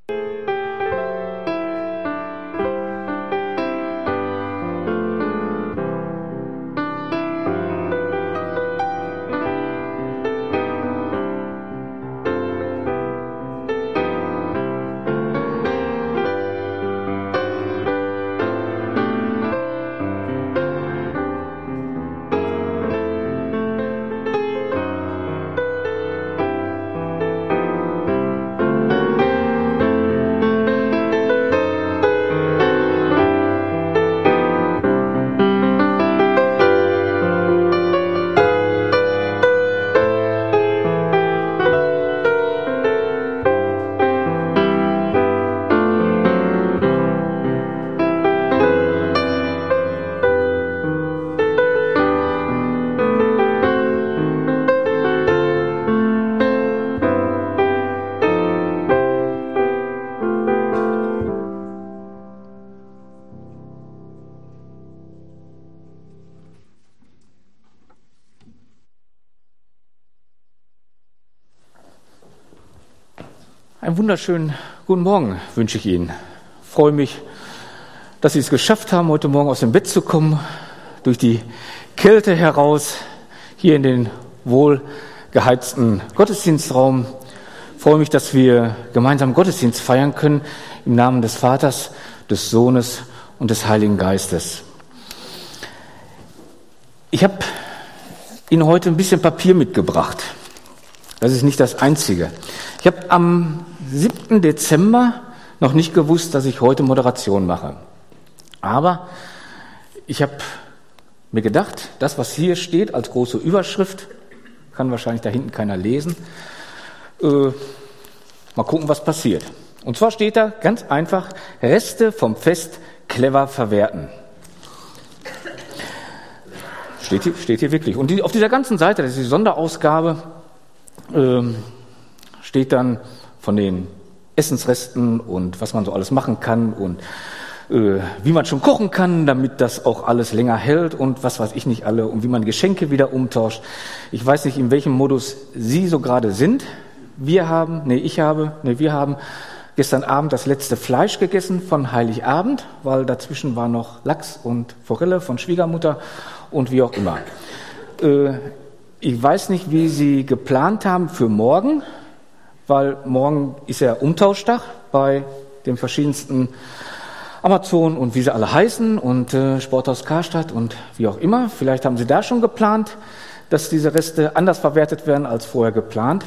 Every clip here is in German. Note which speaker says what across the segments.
Speaker 1: Einen wunderschönen guten Morgen wünsche ich Ihnen. Ich freue mich, dass Sie es geschafft haben, heute Morgen aus dem Bett zu kommen, durch die Kälte heraus, hier in den wohlgeheizten Gottesdienstraum. Ich freue mich, dass wir gemeinsam Gottesdienst feiern können, im Namen des Vaters, des Sohnes und des Heiligen Geistes. Ich habe Ihnen heute ein bisschen Papier mitgebracht. Das ist nicht das Einzige. Ich habe am 7. Dezember noch nicht gewusst, dass ich heute Moderation mache. Aber ich habe mir gedacht, das, was hier steht als große Überschrift, kann wahrscheinlich da hinten keiner lesen. Mal gucken, was passiert. Und zwar steht da ganz einfach, Reste vom Fest clever verwerten. Steht hier wirklich. Und auf dieser ganzen Seite, das ist die Sonderausgabe, steht dann von den Essensresten und was man so alles machen kann und wie man schon kochen kann, damit das auch alles länger hält und was weiß ich nicht alle und wie man Geschenke wieder umtauscht. Ich weiß nicht, in welchem Modus Sie so gerade sind. Wir haben gestern Abend das letzte Fleisch gegessen von Heiligabend, weil dazwischen war noch Lachs und Forelle von Schwiegermutter und wie auch immer. Ich weiß nicht, wie Sie geplant haben für morgen, weil morgen ist ja Umtauschtag bei den verschiedensten Amazon und wie sie alle heißen und Sporthaus Karstadt und wie auch immer. Vielleicht haben Sie da schon geplant, dass diese Reste anders verwertet werden als vorher geplant.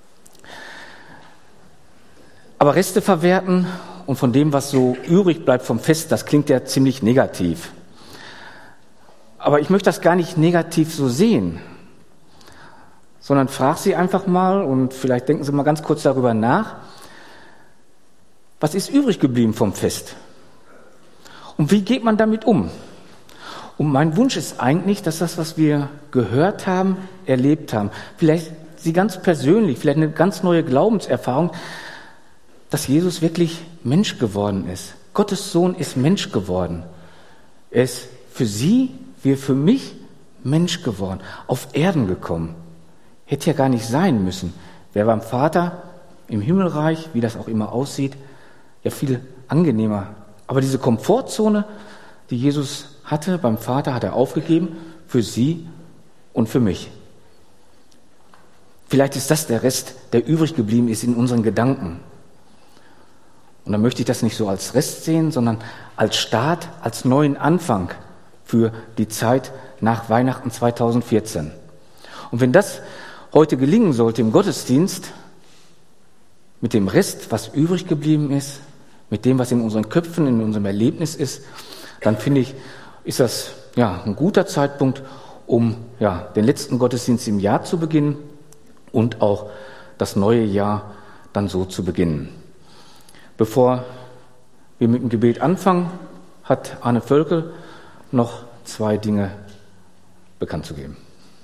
Speaker 1: Aber Reste verwerten und von dem, was so übrig bleibt vom Fest, das klingt ja ziemlich negativ. Aber ich möchte das gar nicht negativ so sehen, sondern frage Sie einfach mal und vielleicht denken Sie mal ganz kurz darüber nach, was ist übrig geblieben vom Fest? Und wie geht man damit um? Und mein Wunsch ist eigentlich, dass das, was wir gehört haben, erlebt haben, vielleicht Sie ganz persönlich, vielleicht eine ganz neue Glaubenserfahrung, dass Jesus wirklich Mensch geworden ist. Gottes Sohn ist Mensch geworden. Er ist für Sie, wie für mich, Mensch geworden, auf Erden gekommen. Hätte ja gar nicht sein müssen. Wäre beim Vater im Himmelreich, wie das auch immer aussieht, ja viel angenehmer. Aber diese Komfortzone, die Jesus hatte beim Vater, hat er aufgegeben für Sie und für mich. Vielleicht ist das der Rest, der übrig geblieben ist in unseren Gedanken. Und dann möchte ich das nicht so als Rest sehen, sondern als Start, als neuen Anfang für die Zeit nach Weihnachten 2014. Und wenn das heute gelingen sollte im Gottesdienst, mit dem Rest, was übrig geblieben ist, mit dem, was in unseren Köpfen, in unserem Erlebnis ist, dann finde ich, ist das ja ein guter Zeitpunkt, um ja den letzten Gottesdienst im Jahr zu beginnen und auch das neue Jahr dann so zu beginnen. Bevor wir mit dem Gebet anfangen, hat Arne Völkel noch 2 Dinge bekannt zu geben.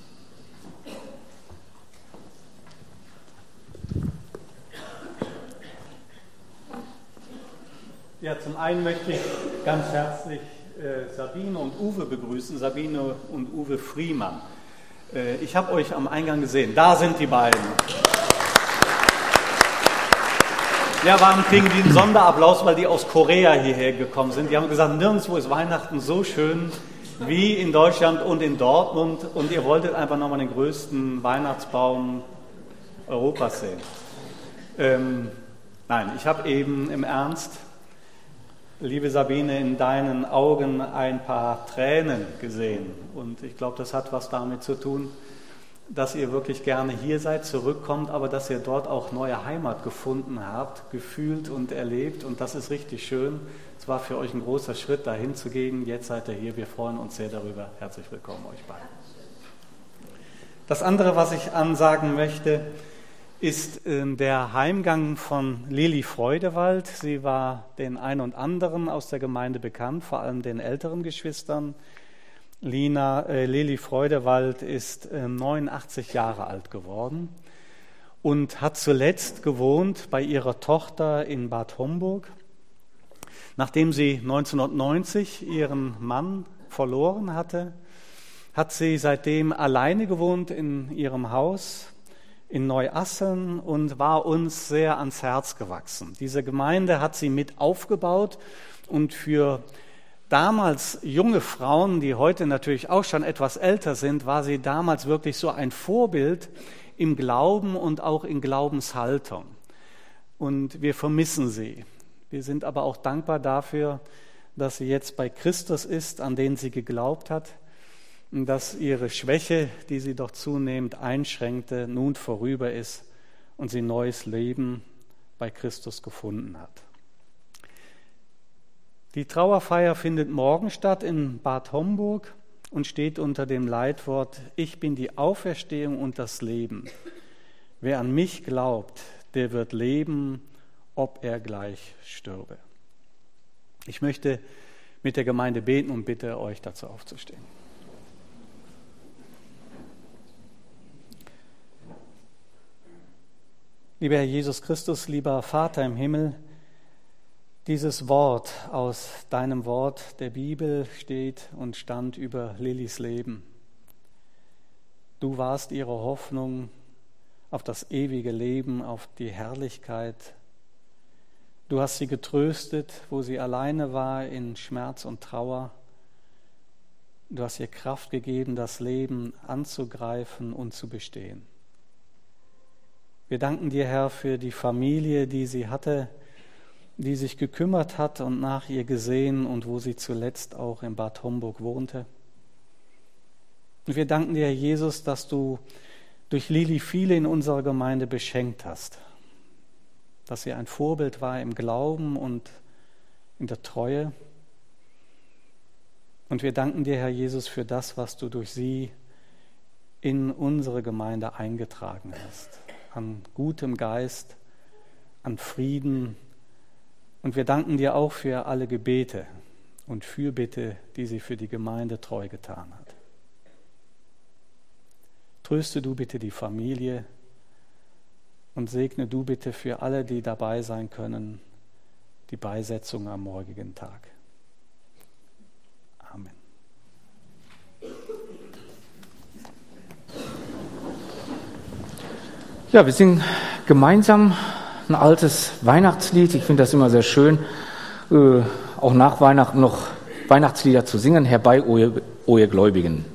Speaker 2: Ja, zum einen möchte ich ganz herzlich Sabine und Uwe begrüßen, Sabine und Uwe Friemann. Ich habe euch am Eingang gesehen, da sind die beiden. Ja, warum kriegen die einen Sonderapplaus? Weil die aus Korea hierher gekommen sind. Die haben gesagt, nirgendwo ist Weihnachten so schön wie in Deutschland und in Dortmund. Und ihr wolltet einfach nochmal den größten Weihnachtsbaum Europas sehen. Nein, ich habe eben im Ernst, liebe Sabine, in deinen Augen ein paar Tränen gesehen. Und ich glaube, das hat was damit zu tun, dass ihr wirklich gerne hier seid, zurückkommt, aber dass ihr dort auch neue Heimat gefunden habt, gefühlt und erlebt. Und das ist richtig schön. Es war für euch ein großer Schritt, dahin zu gehen. Jetzt seid ihr hier. Wir freuen uns sehr darüber. Herzlich willkommen euch beiden. Das andere, was ich ansagen möchte, ist der Heimgang von Lili Freudewald. Sie war den ein und anderen aus der Gemeinde bekannt, vor allem den älteren Geschwistern. Lili Freudewald ist 89 Jahre alt geworden und hat zuletzt gewohnt bei ihrer Tochter in Bad Homburg. Nachdem sie 1990 ihren Mann verloren hatte, hat sie seitdem alleine gewohnt in ihrem Haus in Neuasseln und war uns sehr ans Herz gewachsen. Diese Gemeinde hat sie mit aufgebaut und für damals junge Frauen, die heute natürlich auch schon etwas älter sind, war sie damals wirklich so ein Vorbild im Glauben und auch in Glaubenshaltung. Und wir vermissen sie. Wir sind aber auch dankbar dafür, dass sie jetzt bei Christus ist, an den sie geglaubt hat, und dass ihre Schwäche, die sie doch zunehmend einschränkte, nun vorüber ist und sie neues Leben bei Christus gefunden hat. Die Trauerfeier findet morgen statt in Bad Homburg und steht unter dem Leitwort: Ich bin die Auferstehung und das Leben. Wer an mich glaubt, der wird leben, ob er gleich stürbe. Ich möchte mit der Gemeinde beten und bitte euch dazu aufzustehen. Lieber Herr Jesus Christus, lieber Vater im Himmel, dieses Wort aus deinem Wort der Bibel steht und stand über Lilis Leben. Du warst ihre Hoffnung auf das ewige Leben, auf die Herrlichkeit. Du hast sie getröstet, wo sie alleine war in Schmerz und Trauer. Du hast ihr Kraft gegeben, das Leben anzugreifen und zu bestehen. Wir danken dir, Herr, für die Familie, die sie hatte, die sich gekümmert hat und nach ihr gesehen und wo sie zuletzt auch in Bad Homburg wohnte. Und wir danken dir, Herr Jesus, dass du durch Lili viele in unserer Gemeinde beschenkt hast, dass sie ein Vorbild war im Glauben und in der Treue. Und wir danken dir, Herr Jesus, für das, was du durch sie in unsere Gemeinde eingetragen hast, an gutem Geist, an Frieden. Und wir danken dir auch für alle Gebete und Fürbitte, die sie für die Gemeinde treu getan hat. Tröste du bitte die Familie und segne du bitte für alle, die dabei sein können, die Beisetzung am morgigen Tag. Amen.
Speaker 1: Ja, wir singen gemeinsam ein altes Weihnachtslied. Ich finde das immer sehr schön, auch nach Weihnachten noch Weihnachtslieder zu singen. Herbei, o ihr Gläubigen.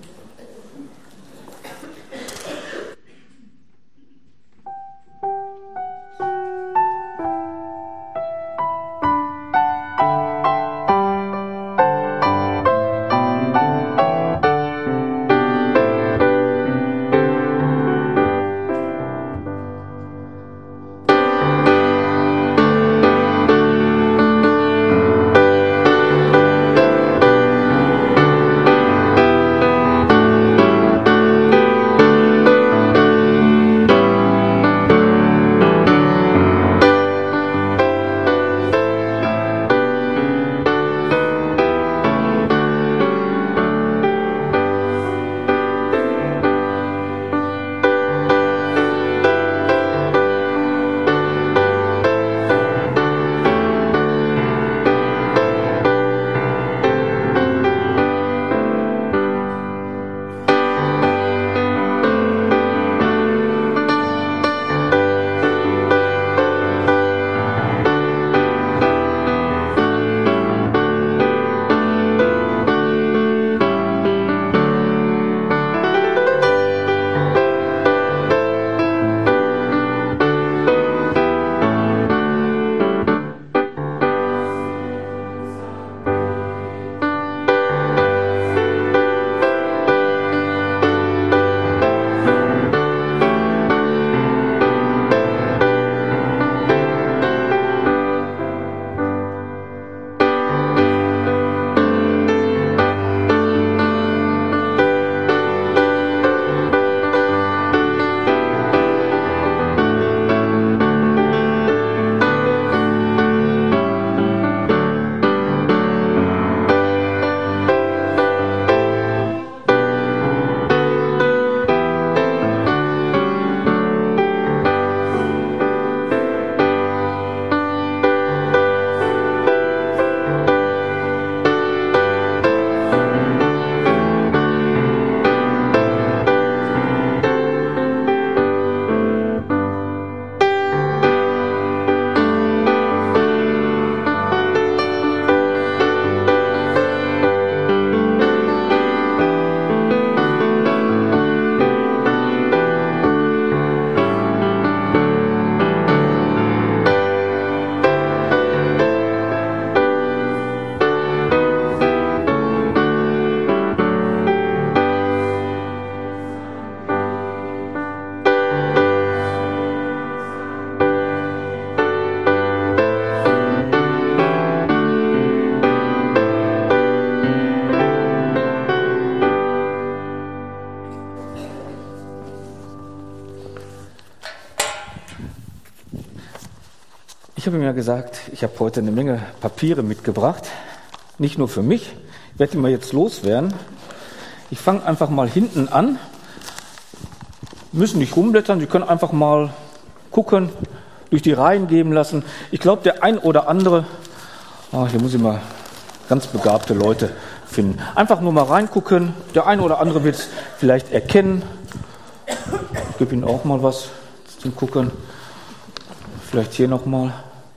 Speaker 1: habe ihm ja gesagt, ich habe heute eine Menge Papiere mitgebracht. Nicht nur für mich. Ich werde die mal jetzt loswerden. Ich fange einfach mal hinten an. Müssen nicht rumblättern, Sie können einfach mal gucken, durch die Reihen geben lassen. Ich glaube, der ein oder andere, hier muss ich mal ganz begabte Leute finden. Einfach nur mal reingucken. Der ein oder andere wird es vielleicht erkennen. Ich gebe Ihnen auch mal was zum Gucken. Vielleicht hier nochmal.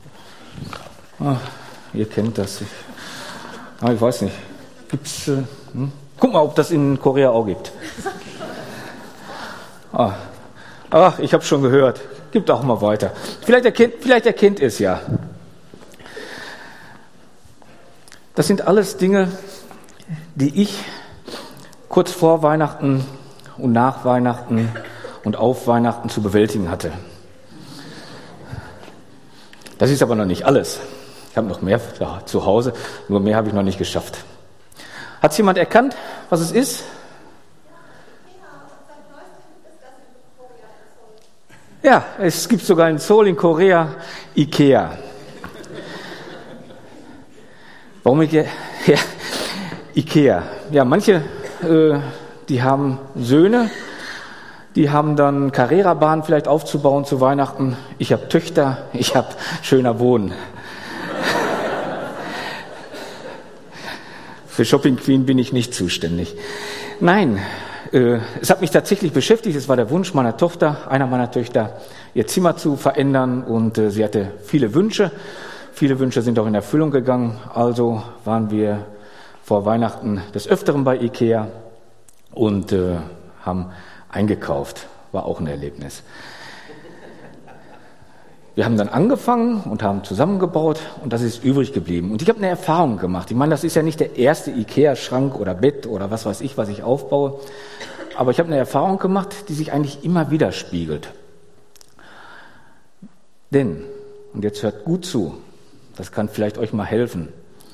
Speaker 1: Ihr kennt das. Ich weiß nicht. Gibt's? Guck mal, ob das in Korea auch gibt. Ich habe schon gehört. Gibt auch mal weiter. Vielleicht erkennt ihr es ja. Das sind alles Dinge, die ich kurz vor Weihnachten und nach Weihnachten und auf Weihnachten zu bewältigen hatte. Das ist aber noch nicht alles. Ich habe noch mehr zu Hause, nur mehr habe ich noch nicht geschafft. Hat es jemand erkannt, was es ist? Ja, es gibt sogar in Seoul in Korea Ikea. Warum Ikea? Ja, Ikea. Ja, manche, die haben Söhne, die haben dann Carrera-Bahn vielleicht aufzubauen zu Weihnachten. Ich habe Töchter, ich habe schöner Wohnen. Für Shopping Queen bin ich nicht zuständig. Nein, es hat mich tatsächlich beschäftigt. Es war der Wunsch meiner Tochter, einer meiner Töchter, ihr Zimmer zu verändern. Und sie hatte viele Wünsche. Viele Wünsche sind auch in Erfüllung gegangen. Also waren wir vor Weihnachten des Öfteren bei Ikea und haben eingekauft. War auch ein Erlebnis. Wir haben dann angefangen und haben zusammengebaut und das ist übrig geblieben. Und ich habe eine Erfahrung gemacht. Ich meine, das ist ja nicht der erste Ikea-Schrank oder Bett oder was weiß ich, was ich aufbaue. Aber ich habe eine Erfahrung gemacht, die sich eigentlich immer wieder spiegelt. Denn, und jetzt hört gut zu, das kann vielleicht euch mal helfen,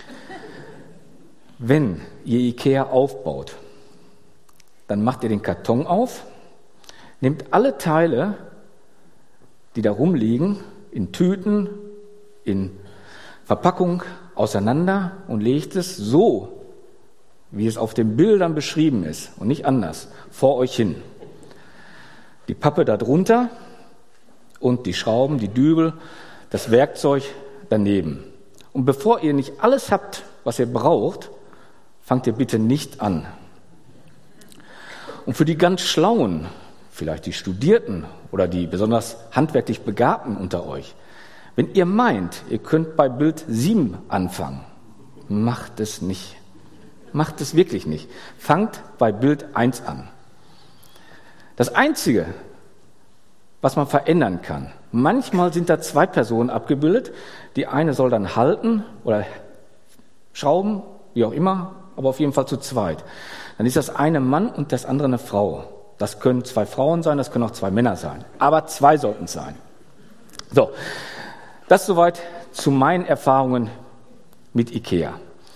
Speaker 1: wenn ihr Ikea aufbaut, dann macht ihr den Karton auf, nehmt alle Teile, die da rumliegen, in Tüten, in Verpackung auseinander und legt es so, wie es auf den Bildern beschrieben ist und nicht anders, vor euch hin. Die Pappe da drunter und die Schrauben, die Dübel, das Werkzeug daneben. Und bevor ihr nicht alles habt, was ihr braucht, fangt ihr bitte nicht an. Und für die ganz Schlauen, vielleicht die Studierten oder die besonders handwerklich Begabten unter euch, wenn ihr meint, ihr könnt bei Bild 7 anfangen, macht es nicht. Macht es wirklich nicht. Fangt bei Bild 1 an. Das Einzige, was man verändern kann, manchmal sind da 2 Personen abgebildet, die eine soll dann halten oder schrauben, wie auch immer, aber auf jeden Fall zu zweit. Dann ist das eine Mann und das andere eine Frau. Das können 2 Frauen sein, das können auch 2 Männer sein. Aber 2 sollten es sein. So, das soweit zu meinen Erfahrungen mit Ikea.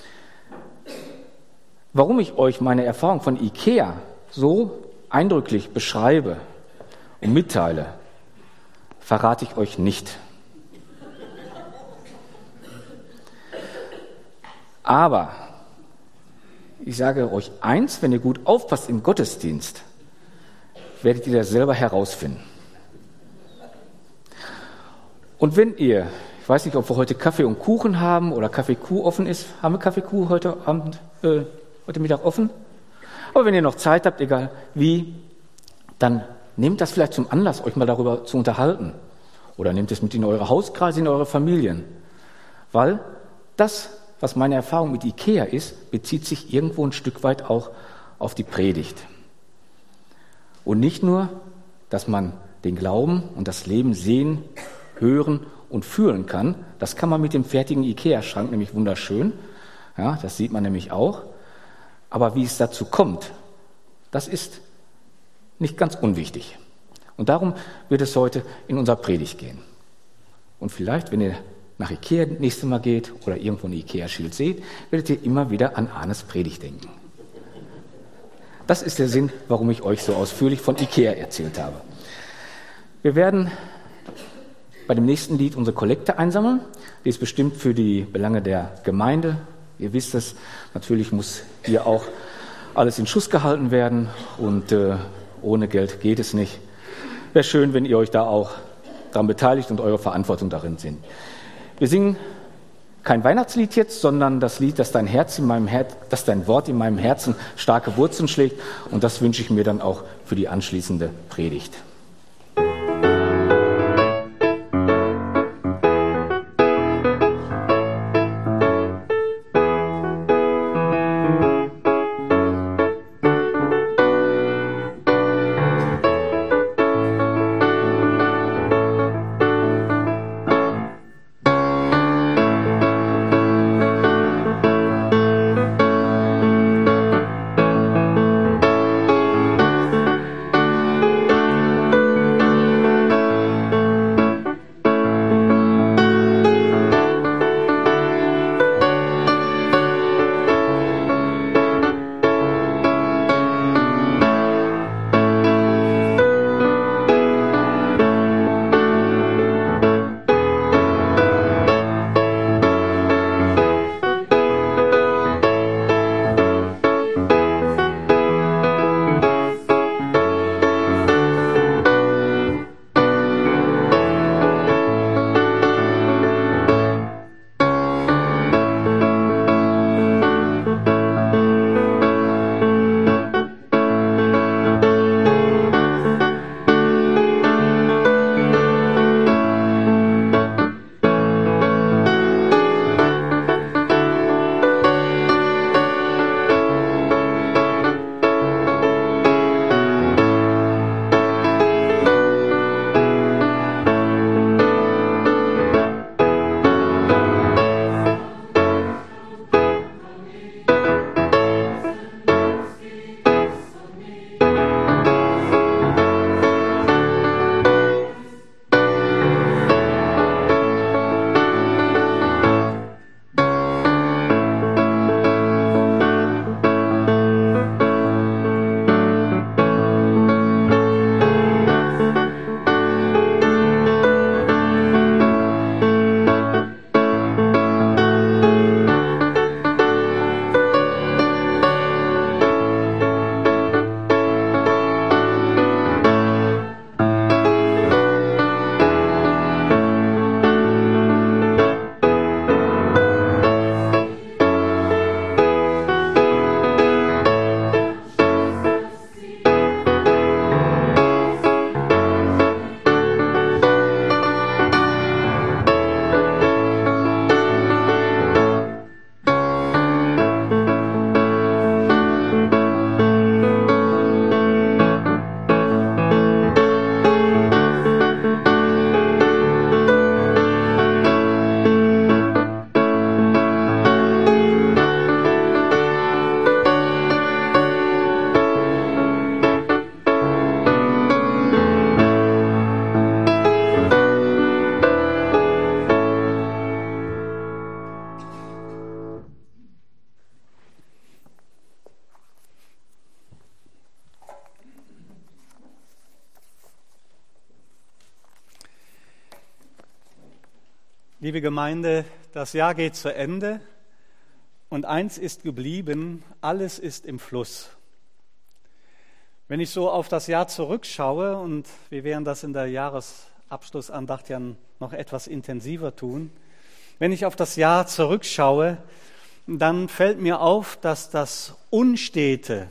Speaker 1: Warum ich euch meine Erfahrung von Ikea so eindrücklich beschreibe und mitteile, verrate ich euch nicht. Aber ich sage euch eins, wenn ihr gut aufpasst im Gottesdienst, werdet ihr das selber herausfinden. Und wenn ihr, ich weiß nicht, ob wir heute Kaffee und Kuchen haben oder Kaffee-Kuh offen ist. Haben wir Kaffee-Kuh heute Mittag offen? Aber wenn ihr noch Zeit habt, egal wie, dann nehmt das vielleicht zum Anlass, euch mal darüber zu unterhalten. Oder nehmt es mit in eure Hauskreise, in eure Familien. Weil das, was meine Erfahrung mit Ikea ist, bezieht sich irgendwo ein Stück weit auch auf die Predigt. Und nicht nur, dass man den Glauben und das Leben sehen, hören und fühlen kann. Das kann man mit dem fertigen Ikea-Schrank nämlich wunderschön. Ja, das sieht man nämlich auch. Aber wie es dazu kommt, das ist nicht ganz unwichtig. Und darum wird es heute in unserer Predigt gehen. Und vielleicht, wenn ihr nach Ikea das nächste Mal geht oder irgendwo ein Ikea-Schild seht, werdet ihr immer wieder an Arnes Predigt denken. Das ist der Sinn, warum ich euch so ausführlich von Ikea erzählt habe. Wir werden bei dem nächsten Lied unsere Kollekte einsammeln. Die ist bestimmt für die Belange der Gemeinde. Ihr wisst es, natürlich muss hier auch alles in Schuss gehalten werden und ohne Geld geht es nicht. Wäre schön, wenn ihr euch da auch daran beteiligt und eure Verantwortung darin sind. Wir singen kein Weihnachtslied jetzt, sondern das Lied, dass dein Wort in meinem Herzen starke Wurzeln schlägt. Und das wünsche ich mir dann auch für die anschließende Predigt.
Speaker 2: Liebe Gemeinde, das Jahr geht zu Ende und eins ist geblieben, alles ist im Fluss. Wenn ich so auf das Jahr zurückschaue, und wir werden das in der Jahresabschlussandacht ja noch etwas intensiver tun, wenn ich auf das Jahr zurückschaue, dann fällt mir auf, dass das Unstete,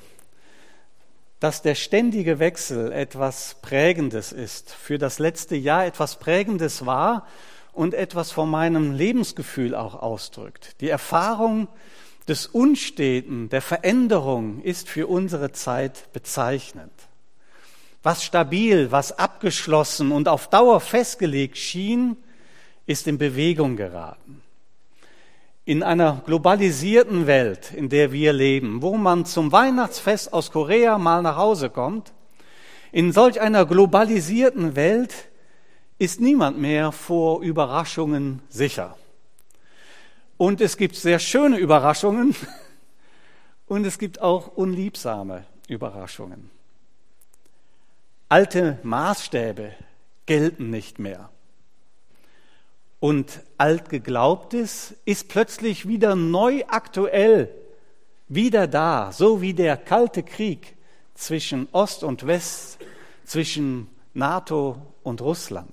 Speaker 2: dass der ständige Wechsel etwas Prägendes ist, für das letzte Jahr etwas Prägendes war und etwas von meinem Lebensgefühl auch ausdrückt. Die Erfahrung des Unsteten, der Veränderung ist für unsere Zeit bezeichnend. Was stabil, was abgeschlossen und auf Dauer festgelegt schien, ist in Bewegung geraten. In einer globalisierten Welt, in der wir leben, wo man zum Weihnachtsfest aus Korea mal nach Hause kommt, in solch einer globalisierten Welt ist niemand mehr vor Überraschungen sicher. Und es gibt sehr schöne Überraschungen und es gibt auch unliebsame Überraschungen. Alte Maßstäbe gelten nicht mehr. und Altgeglaubtes ist plötzlich wieder neu aktuell, wieder da, so wie der Kalte Krieg zwischen Ost und West, zwischen NATO und Russland.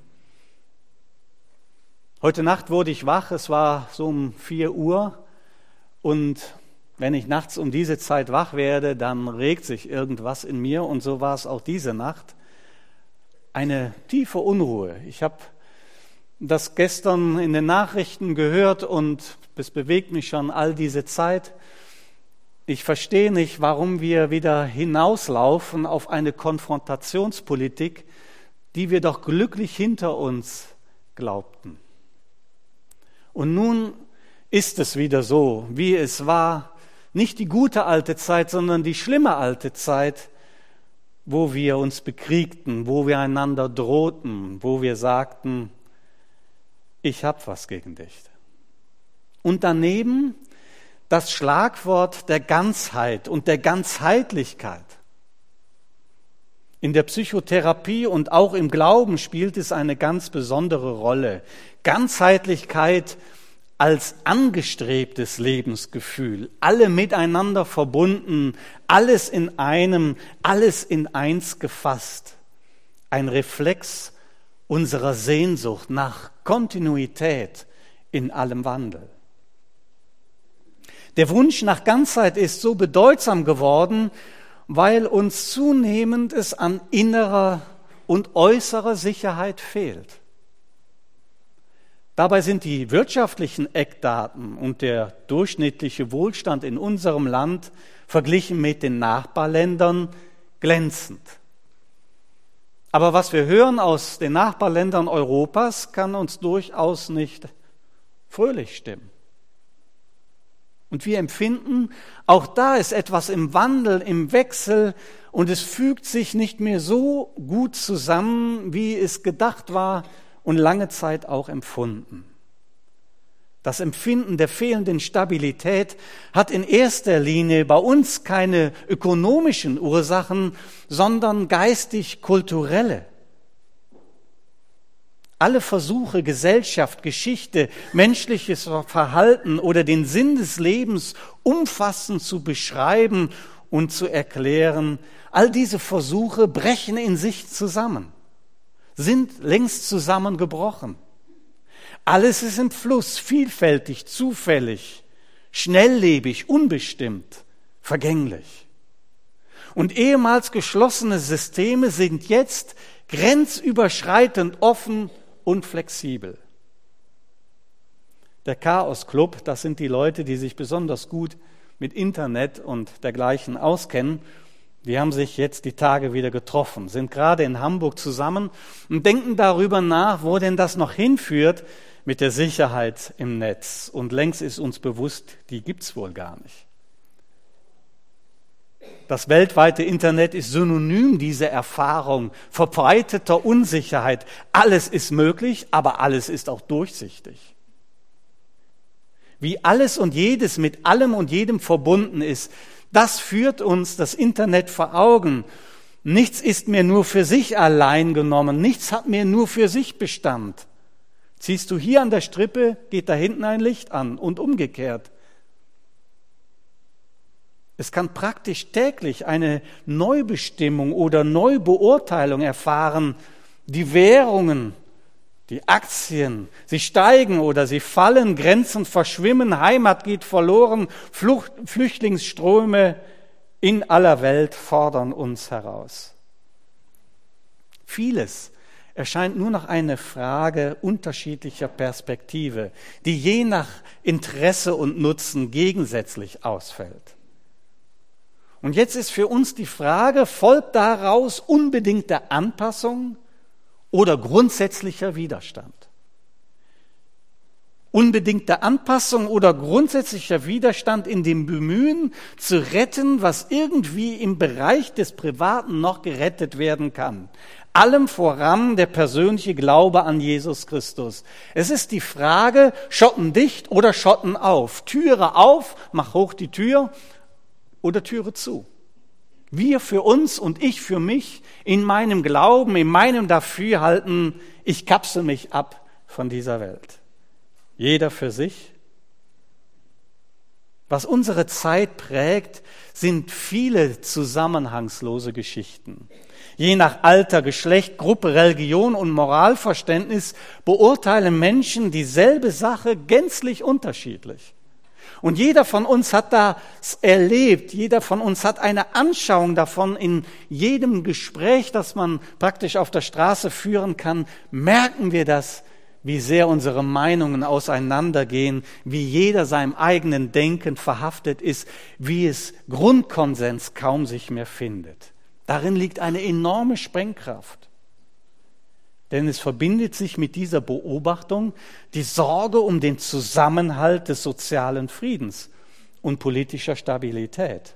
Speaker 2: Heute Nacht wurde ich wach, es war so um 4 Uhr und wenn ich nachts um diese Zeit wach werde, dann regt sich irgendwas in mir und so war es auch diese Nacht. Eine tiefe Unruhe. Ich habe das gestern in den Nachrichten gehört und es bewegt mich schon all diese Zeit. Ich verstehe nicht, warum wir wieder hinauslaufen auf eine Konfrontationspolitik, die wir doch glücklich hinter uns glaubten. Und nun ist es wieder so, wie es war, nicht die gute alte Zeit, sondern die schlimme alte Zeit, wo wir uns bekriegten, wo wir einander drohten, wo wir sagten, ich hab was gegen dich. Und daneben das Schlagwort der Ganzheit und der Ganzheitlichkeit. In der Psychotherapie und auch im Glauben spielt es eine ganz besondere Rolle. Ganzheitlichkeit als angestrebtes Lebensgefühl, alle miteinander verbunden, alles in einem, alles in eins gefasst. Ein Reflex unserer Sehnsucht nach Kontinuität in allem Wandel. Der Wunsch nach Ganzheit ist so bedeutsam geworden, weil uns zunehmend es an innerer und äußerer Sicherheit fehlt. Dabei sind die wirtschaftlichen Eckdaten und der durchschnittliche Wohlstand in unserem Land verglichen mit den Nachbarländern glänzend. Aber was wir hören aus den Nachbarländern Europas, kann uns durchaus nicht fröhlich stimmen. Und wir empfinden, auch da ist etwas im Wandel, im Wechsel und es fügt sich nicht mehr so gut zusammen, wie es gedacht war und lange Zeit auch empfunden. Das Empfinden der fehlenden Stabilität hat in erster Linie bei uns keine ökonomischen Ursachen, sondern geistig-kulturelle. Alle Versuche, Gesellschaft, Geschichte, menschliches Verhalten oder den Sinn des Lebens umfassend zu beschreiben und zu erklären, all diese Versuche brechen in sich zusammen, sind längst zusammengebrochen. Alles ist im Fluss, vielfältig, zufällig, schnelllebig, unbestimmt, vergänglich. Und ehemals geschlossene Systeme sind jetzt grenzüberschreitend offen und flexibel. Der Chaos Club, das sind die Leute, die sich besonders gut mit Internet und dergleichen auskennen, die haben sich jetzt die Tage wieder getroffen, sind gerade in Hamburg zusammen und denken darüber nach, wo denn das noch hinführt mit der Sicherheit im Netz. Und längst ist uns bewusst, die gibt's wohl gar nicht. Das weltweite Internet ist synonym dieser Erfahrung verbreiteter Unsicherheit. Alles ist möglich, aber alles ist auch durchsichtig. Wie alles und jedes mit allem und jedem verbunden ist, das führt uns das Internet vor Augen. Nichts ist mir nur für sich allein genommen, nichts hat mir nur für sich Bestand. Ziehst du hier an der Strippe, geht da hinten ein Licht an und umgekehrt. Es kann praktisch täglich eine Neubestimmung oder Neubeurteilung erfahren. Die Währungen, die Aktien, sie steigen oder sie fallen, Grenzen verschwimmen, Heimat geht verloren, Flüchtlingsströme in aller Welt fordern uns heraus. Vieles erscheint nur noch eine Frage unterschiedlicher Perspektive, die je nach Interesse und Nutzen gegensätzlich ausfällt. Und jetzt ist für uns die Frage, folgt daraus unbedingte Anpassung oder grundsätzlicher Widerstand? Unbedingte Anpassung oder grundsätzlicher Widerstand in dem Bemühen zu retten, was irgendwie im Bereich des Privaten noch gerettet werden kann. Allem voran der persönliche Glaube an Jesus Christus. Es ist die Frage, Schotten dicht oder Schotten auf? Türe auf, mach hoch die Tür oder Türe zu. Wir für uns und ich für mich, in meinem Glauben, in meinem Dafürhalten, ich kapsel mich ab von dieser Welt. Jeder für sich. Was unsere Zeit prägt, sind viele zusammenhangslose Geschichten. Je nach Alter, Geschlecht, Gruppe, Religion und Moralverständnis beurteilen Menschen dieselbe Sache gänzlich unterschiedlich. Und jeder von uns hat das erlebt, jeder von uns hat eine Anschauung davon. In jedem Gespräch, das man praktisch auf der Straße führen kann, merken wir das, wie sehr unsere Meinungen auseinandergehen, wie jeder seinem eigenen Denken verhaftet ist, wie es Grundkonsens kaum sich mehr findet. Darin liegt eine enorme Sprengkraft. Denn es verbindet sich mit dieser Beobachtung die Sorge um den Zusammenhalt des sozialen Friedens und politischer Stabilität.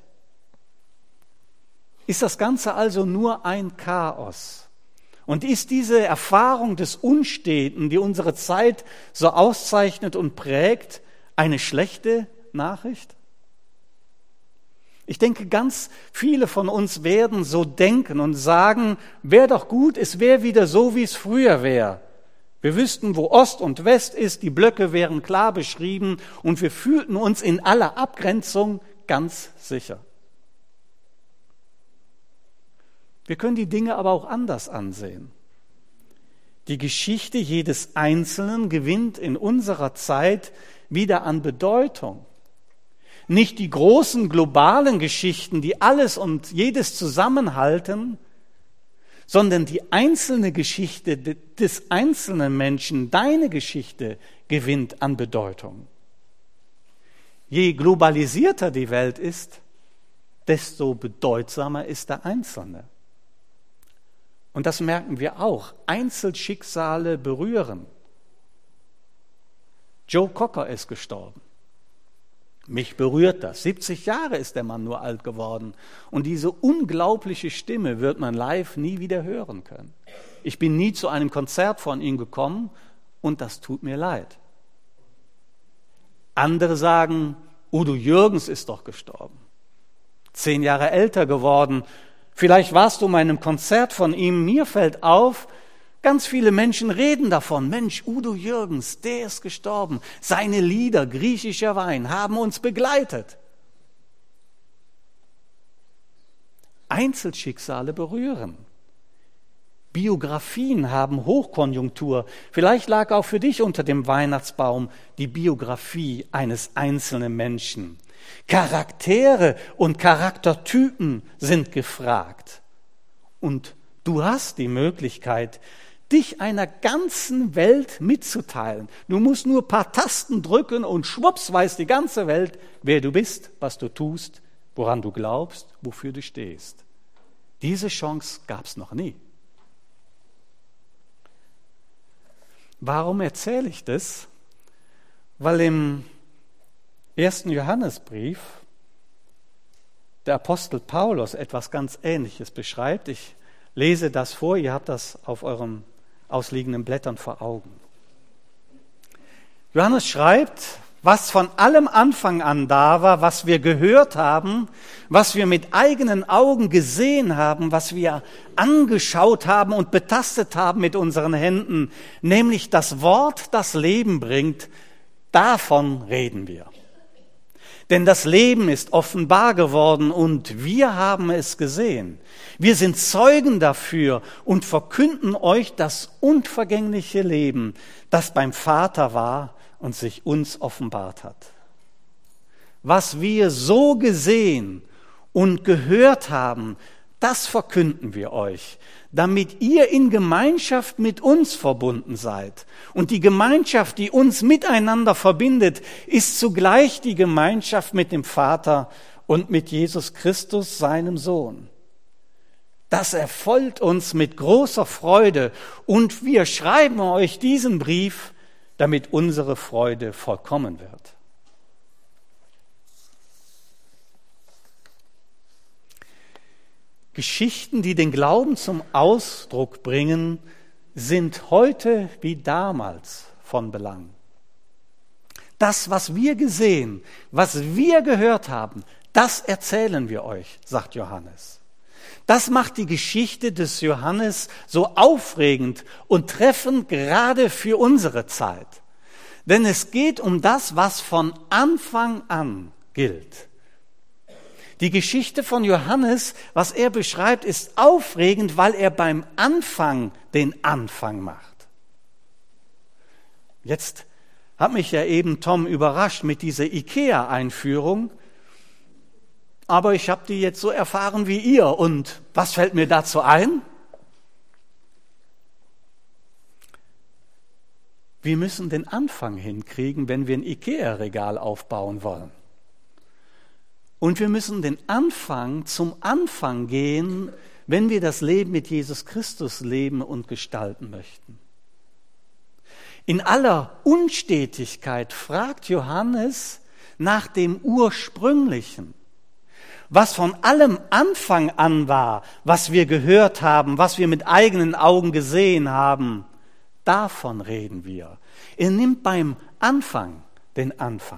Speaker 2: Ist das Ganze also nur ein Chaos? Und ist diese Erfahrung des Unsteten, die unsere Zeit so auszeichnet und prägt, eine schlechte Nachricht? Ich denke, ganz viele von uns werden so denken und sagen, wäre doch gut, es wäre wieder so, wie es früher wäre. Wir wüssten, wo Ost und West ist, die Blöcke wären klar beschrieben und wir fühlten uns in aller Abgrenzung ganz sicher. Wir können die Dinge aber auch anders ansehen. Die Geschichte jedes Einzelnen gewinnt in unserer Zeit wieder an Bedeutung. Nicht die großen globalen Geschichten, die alles und jedes zusammenhalten, sondern die einzelne Geschichte des einzelnen Menschen, deine Geschichte, gewinnt an Bedeutung. Je globalisierter die Welt ist, desto bedeutsamer ist der Einzelne. Und das merken wir auch. Einzelschicksale berühren. Joe Cocker ist gestorben. Mich berührt das. 70 Jahre ist der Mann nur alt geworden. Und diese unglaubliche Stimme wird man live nie wieder hören können. Ich bin nie zu einem Konzert von ihm gekommen und das tut mir leid. Andere sagen, Udo Jürgens ist doch gestorben. 10 Jahre älter geworden. Vielleicht warst du in einem Konzert von ihm. Mir fällt auf, ganz viele Menschen reden davon. Mensch, Udo Jürgens, der ist gestorben. Seine Lieder, Griechischer Wein, haben uns begleitet. Einzelschicksale berühren. Biografien haben Hochkonjunktur. Vielleicht lag auch für dich unter dem Weihnachtsbaum die Biografie eines einzelnen Menschen. Charaktere und Charaktertypen sind gefragt. Und du hast die Möglichkeit, dich einer ganzen Welt mitzuteilen. Du musst nur ein paar Tasten drücken und schwupps weiß die ganze Welt, wer du bist, was du tust, woran du glaubst, wofür du stehst. Diese Chance gab es noch nie. Warum erzähle ich das? Weil im 1. Johannesbrief der Apostel Paulus etwas ganz Ähnliches beschreibt. Ich lese das vor, ihr habt das auf euren ausliegenden Blättern vor Augen. Johannes schreibt, was von allem Anfang an da war, was wir gehört haben, was wir mit eigenen Augen gesehen haben, was wir angeschaut haben und betastet haben mit unseren Händen, nämlich das Wort, das Leben bringt, davon reden wir. Denn das Leben ist offenbar geworden und wir haben es gesehen. Wir sind Zeugen dafür und verkünden euch das unvergängliche Leben, das beim Vater war und sich uns offenbart hat. Was wir so gesehen und gehört haben, das verkünden wir euch, damit ihr in Gemeinschaft mit uns verbunden seid. Und die Gemeinschaft, die uns miteinander verbindet, ist zugleich die Gemeinschaft mit dem Vater und mit Jesus Christus, seinem Sohn. Das erfüllt uns mit großer Freude und wir schreiben euch diesen Brief, damit unsere Freude vollkommen wird. Geschichten, die den Glauben zum Ausdruck bringen, sind heute wie damals von Belang. Das, was wir gesehen, was wir gehört haben, das erzählen wir euch, sagt Johannes. Das macht die Geschichte des Johannes so aufregend und treffend gerade für unsere Zeit. Denn es geht um das, was von Anfang an gilt. Die Geschichte von Johannes, was er beschreibt, ist aufregend, weil er beim Anfang den Anfang macht. Jetzt hat mich ja eben Tom überrascht mit dieser IKEA-Einführung, aber ich habe die jetzt so erfahren wie ihr. Und was fällt mir dazu ein? Wir müssen den Anfang hinkriegen, wenn wir ein IKEA-Regal aufbauen wollen. Und wir müssen den Anfang zum Anfang gehen, wenn wir das Leben mit Jesus Christus leben und gestalten möchten. In aller Unstetigkeit fragt Johannes nach dem Ursprünglichen. Was von allem Anfang an war, was wir gehört haben, was wir mit eigenen Augen gesehen haben, davon reden wir. Er nimmt beim Anfang den Anfang.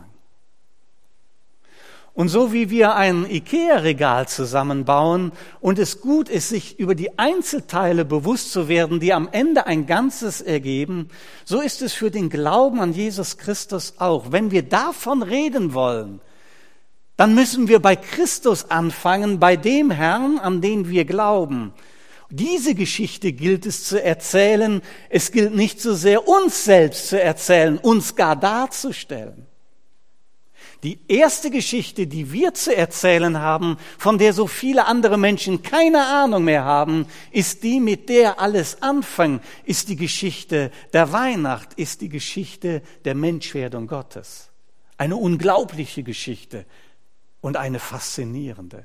Speaker 2: Und so wie wir ein IKEA-Regal zusammenbauen und es gut ist, sich über die Einzelteile bewusst zu werden, die am Ende ein Ganzes ergeben, so ist es für den Glauben an Jesus Christus auch. Wenn wir davon reden wollen, dann müssen wir bei Christus anfangen, bei dem Herrn, an den wir glauben. Diese Geschichte gilt es zu erzählen. Es gilt nicht so sehr, uns selbst zu erzählen, uns gar darzustellen. Die erste Geschichte, die wir zu erzählen haben, von der so viele andere Menschen keine Ahnung mehr haben, ist die, mit der alles anfängt, ist die Geschichte der Weihnacht, ist die Geschichte der Menschwerdung Gottes. Eine unglaubliche Geschichte und eine faszinierende.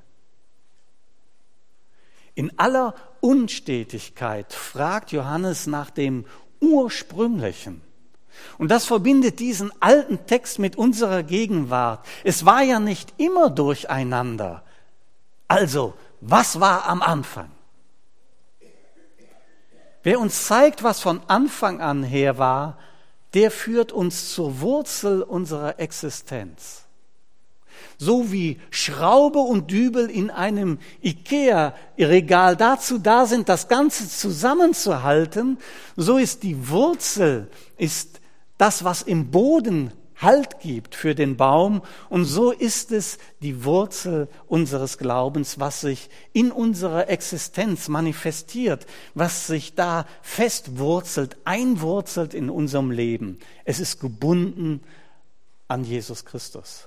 Speaker 2: In aller Unstetigkeit fragt Johannes nach dem Ursprünglichen. Und das verbindet diesen alten Text mit unserer Gegenwart. Es war ja nicht immer durcheinander. Also, was war am Anfang? Wer uns zeigt, was von Anfang an her war, der führt uns zur Wurzel unserer Existenz. So wie Schraube und Dübel in einem IKEA-Regal dazu da sind, das Ganze zusammenzuhalten, so ist die Wurzel, ist das, was im Boden Halt gibt für den Baum. Und so ist es die Wurzel unseres Glaubens, was sich in unserer Existenz manifestiert, was sich da festwurzelt, einwurzelt in unserem Leben. Es ist gebunden an Jesus Christus.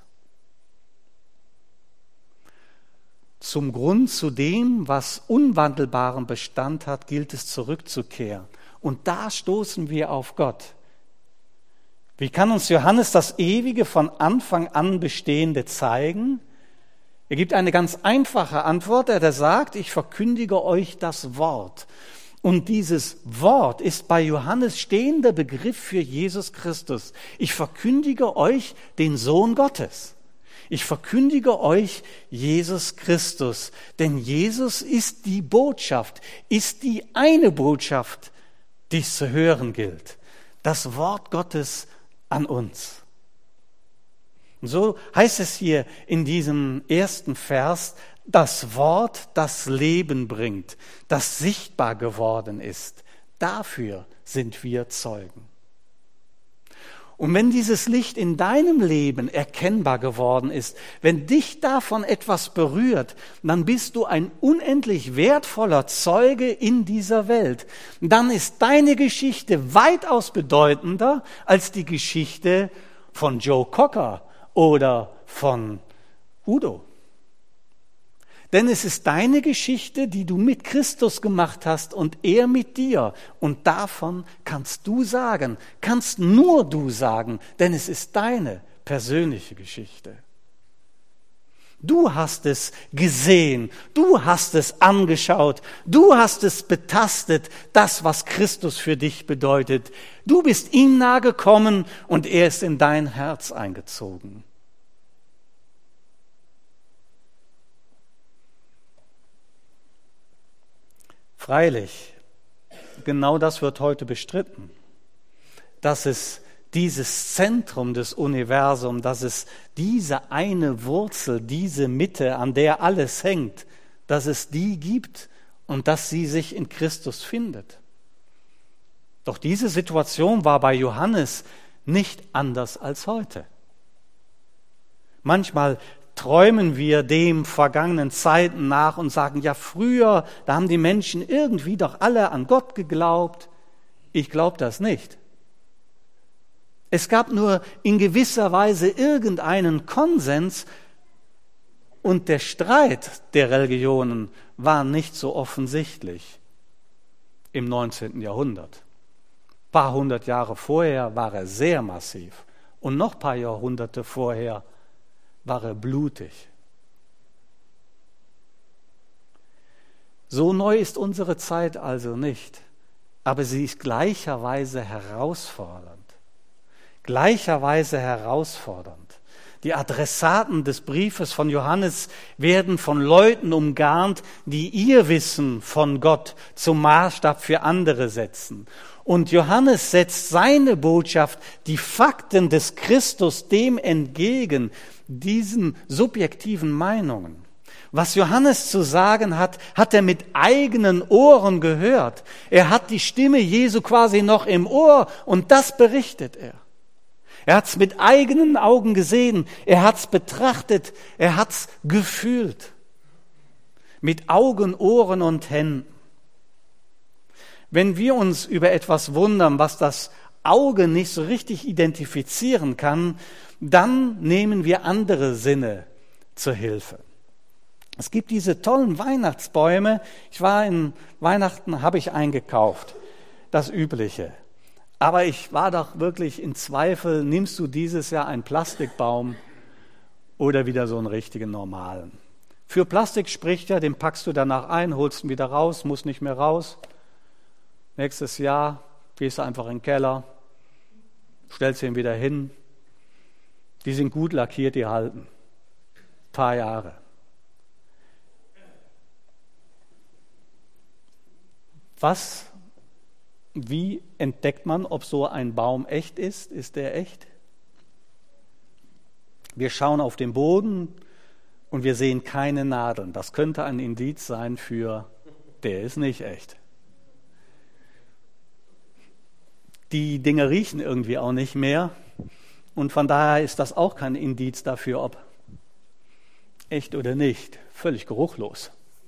Speaker 2: Zum Grund, zu dem, was unwandelbaren Bestand hat, gilt es zurückzukehren. Und da stoßen wir auf Gott. Wie kann uns Johannes das Ewige von Anfang an Bestehende zeigen? Er gibt eine ganz einfache Antwort. Er sagt, ich verkündige euch das Wort. Und dieses Wort ist bei Johannes stehender Begriff für Jesus Christus. Ich verkündige euch den Sohn Gottes. Ich verkündige euch Jesus Christus, denn Jesus ist die Botschaft, ist die eine Botschaft, die es zu hören gilt. Das Wort Gottes an uns. Und so heißt es hier in diesem ersten Vers, das Wort, das Leben bringt, das sichtbar geworden ist. Dafür sind wir Zeugen. Und wenn dieses Licht in deinem Leben erkennbar geworden ist, wenn dich davon etwas berührt, dann bist du ein unendlich wertvoller Zeuge in dieser Welt. Dann ist deine Geschichte weitaus bedeutender als die Geschichte von Joe Cocker oder von Udo. Denn es ist deine Geschichte, die du mit Christus gemacht hast und er mit dir. Und davon kannst du sagen, kannst nur du sagen, denn es ist deine persönliche Geschichte. Du hast es gesehen, du hast es angeschaut, du hast es betastet, das, was Christus für dich bedeutet. Du bist ihm nahe gekommen und er ist in dein Herz eingezogen. Freilich, genau das wird heute bestritten, dass es dieses Zentrum des Universums, dass es diese eine Wurzel, diese Mitte, an der alles hängt, dass es die gibt und dass sie sich in Christus findet. Doch diese Situation war bei Johannes nicht anders als heute. Manchmal träumen wir dem vergangenen Zeiten nach und sagen, ja früher, da haben die Menschen irgendwie doch alle an Gott geglaubt. Ich glaube das nicht. Es gab nur in gewisser Weise irgendeinen Konsens und der Streit der Religionen war nicht so offensichtlich im 19. Jahrhundert. Ein paar hundert Jahre vorher war er sehr massiv und noch ein paar Jahrhunderte vorher war er blutig. So neu ist unsere Zeit also nicht, aber sie ist gleicherweise herausfordernd. Gleicherweise herausfordernd. Die Adressaten des Briefes von Johannes werden von Leuten umgarnt, die ihr Wissen von Gott zum Maßstab für andere setzen. Und Johannes setzt seine Botschaft, die Fakten des Christus, dem entgegen, diesen subjektiven Meinungen. Was Johannes zu sagen hat, hat er mit eigenen Ohren gehört. Er hat die Stimme Jesu quasi noch im Ohr und das berichtet er. Er hat es mit eigenen Augen gesehen, er hat es betrachtet, er hat es gefühlt. Mit Augen, Ohren und Händen. Wenn wir uns über etwas wundern, was das Auge nicht so richtig identifizieren kann, dann nehmen wir andere Sinne zur Hilfe. Es gibt diese tollen Weihnachtsbäume. Weihnachten habe ich eingekauft, das Übliche. Aber ich war doch wirklich in Zweifel, nimmst du dieses Jahr einen Plastikbaum oder wieder so einen richtigen normalen? Für Plastik spricht ja, den packst du danach ein, holst ihn wieder raus, muss nicht mehr raus. Nächstes Jahr gehst du einfach in den Keller, stellst ihn wieder hin. Die sind gut lackiert, die halten. Ein paar Jahre. Wie entdeckt man, ob so ein Baum echt ist? Ist der echt? Wir schauen auf den Boden und wir sehen keine Nadeln. Das könnte ein Indiz sein für, der ist nicht echt. Die Dinge riechen irgendwie auch nicht mehr und von daher ist das auch kein Indiz dafür, ob echt oder nicht. Völlig geruchlos.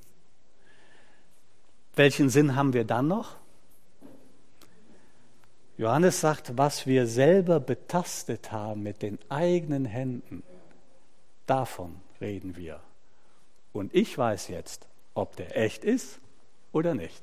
Speaker 2: Welchen Sinn haben wir dann noch? Johannes sagt, was wir selber betastet haben mit den eigenen Händen, davon reden wir. Und ich weiß jetzt, ob der echt ist oder nicht.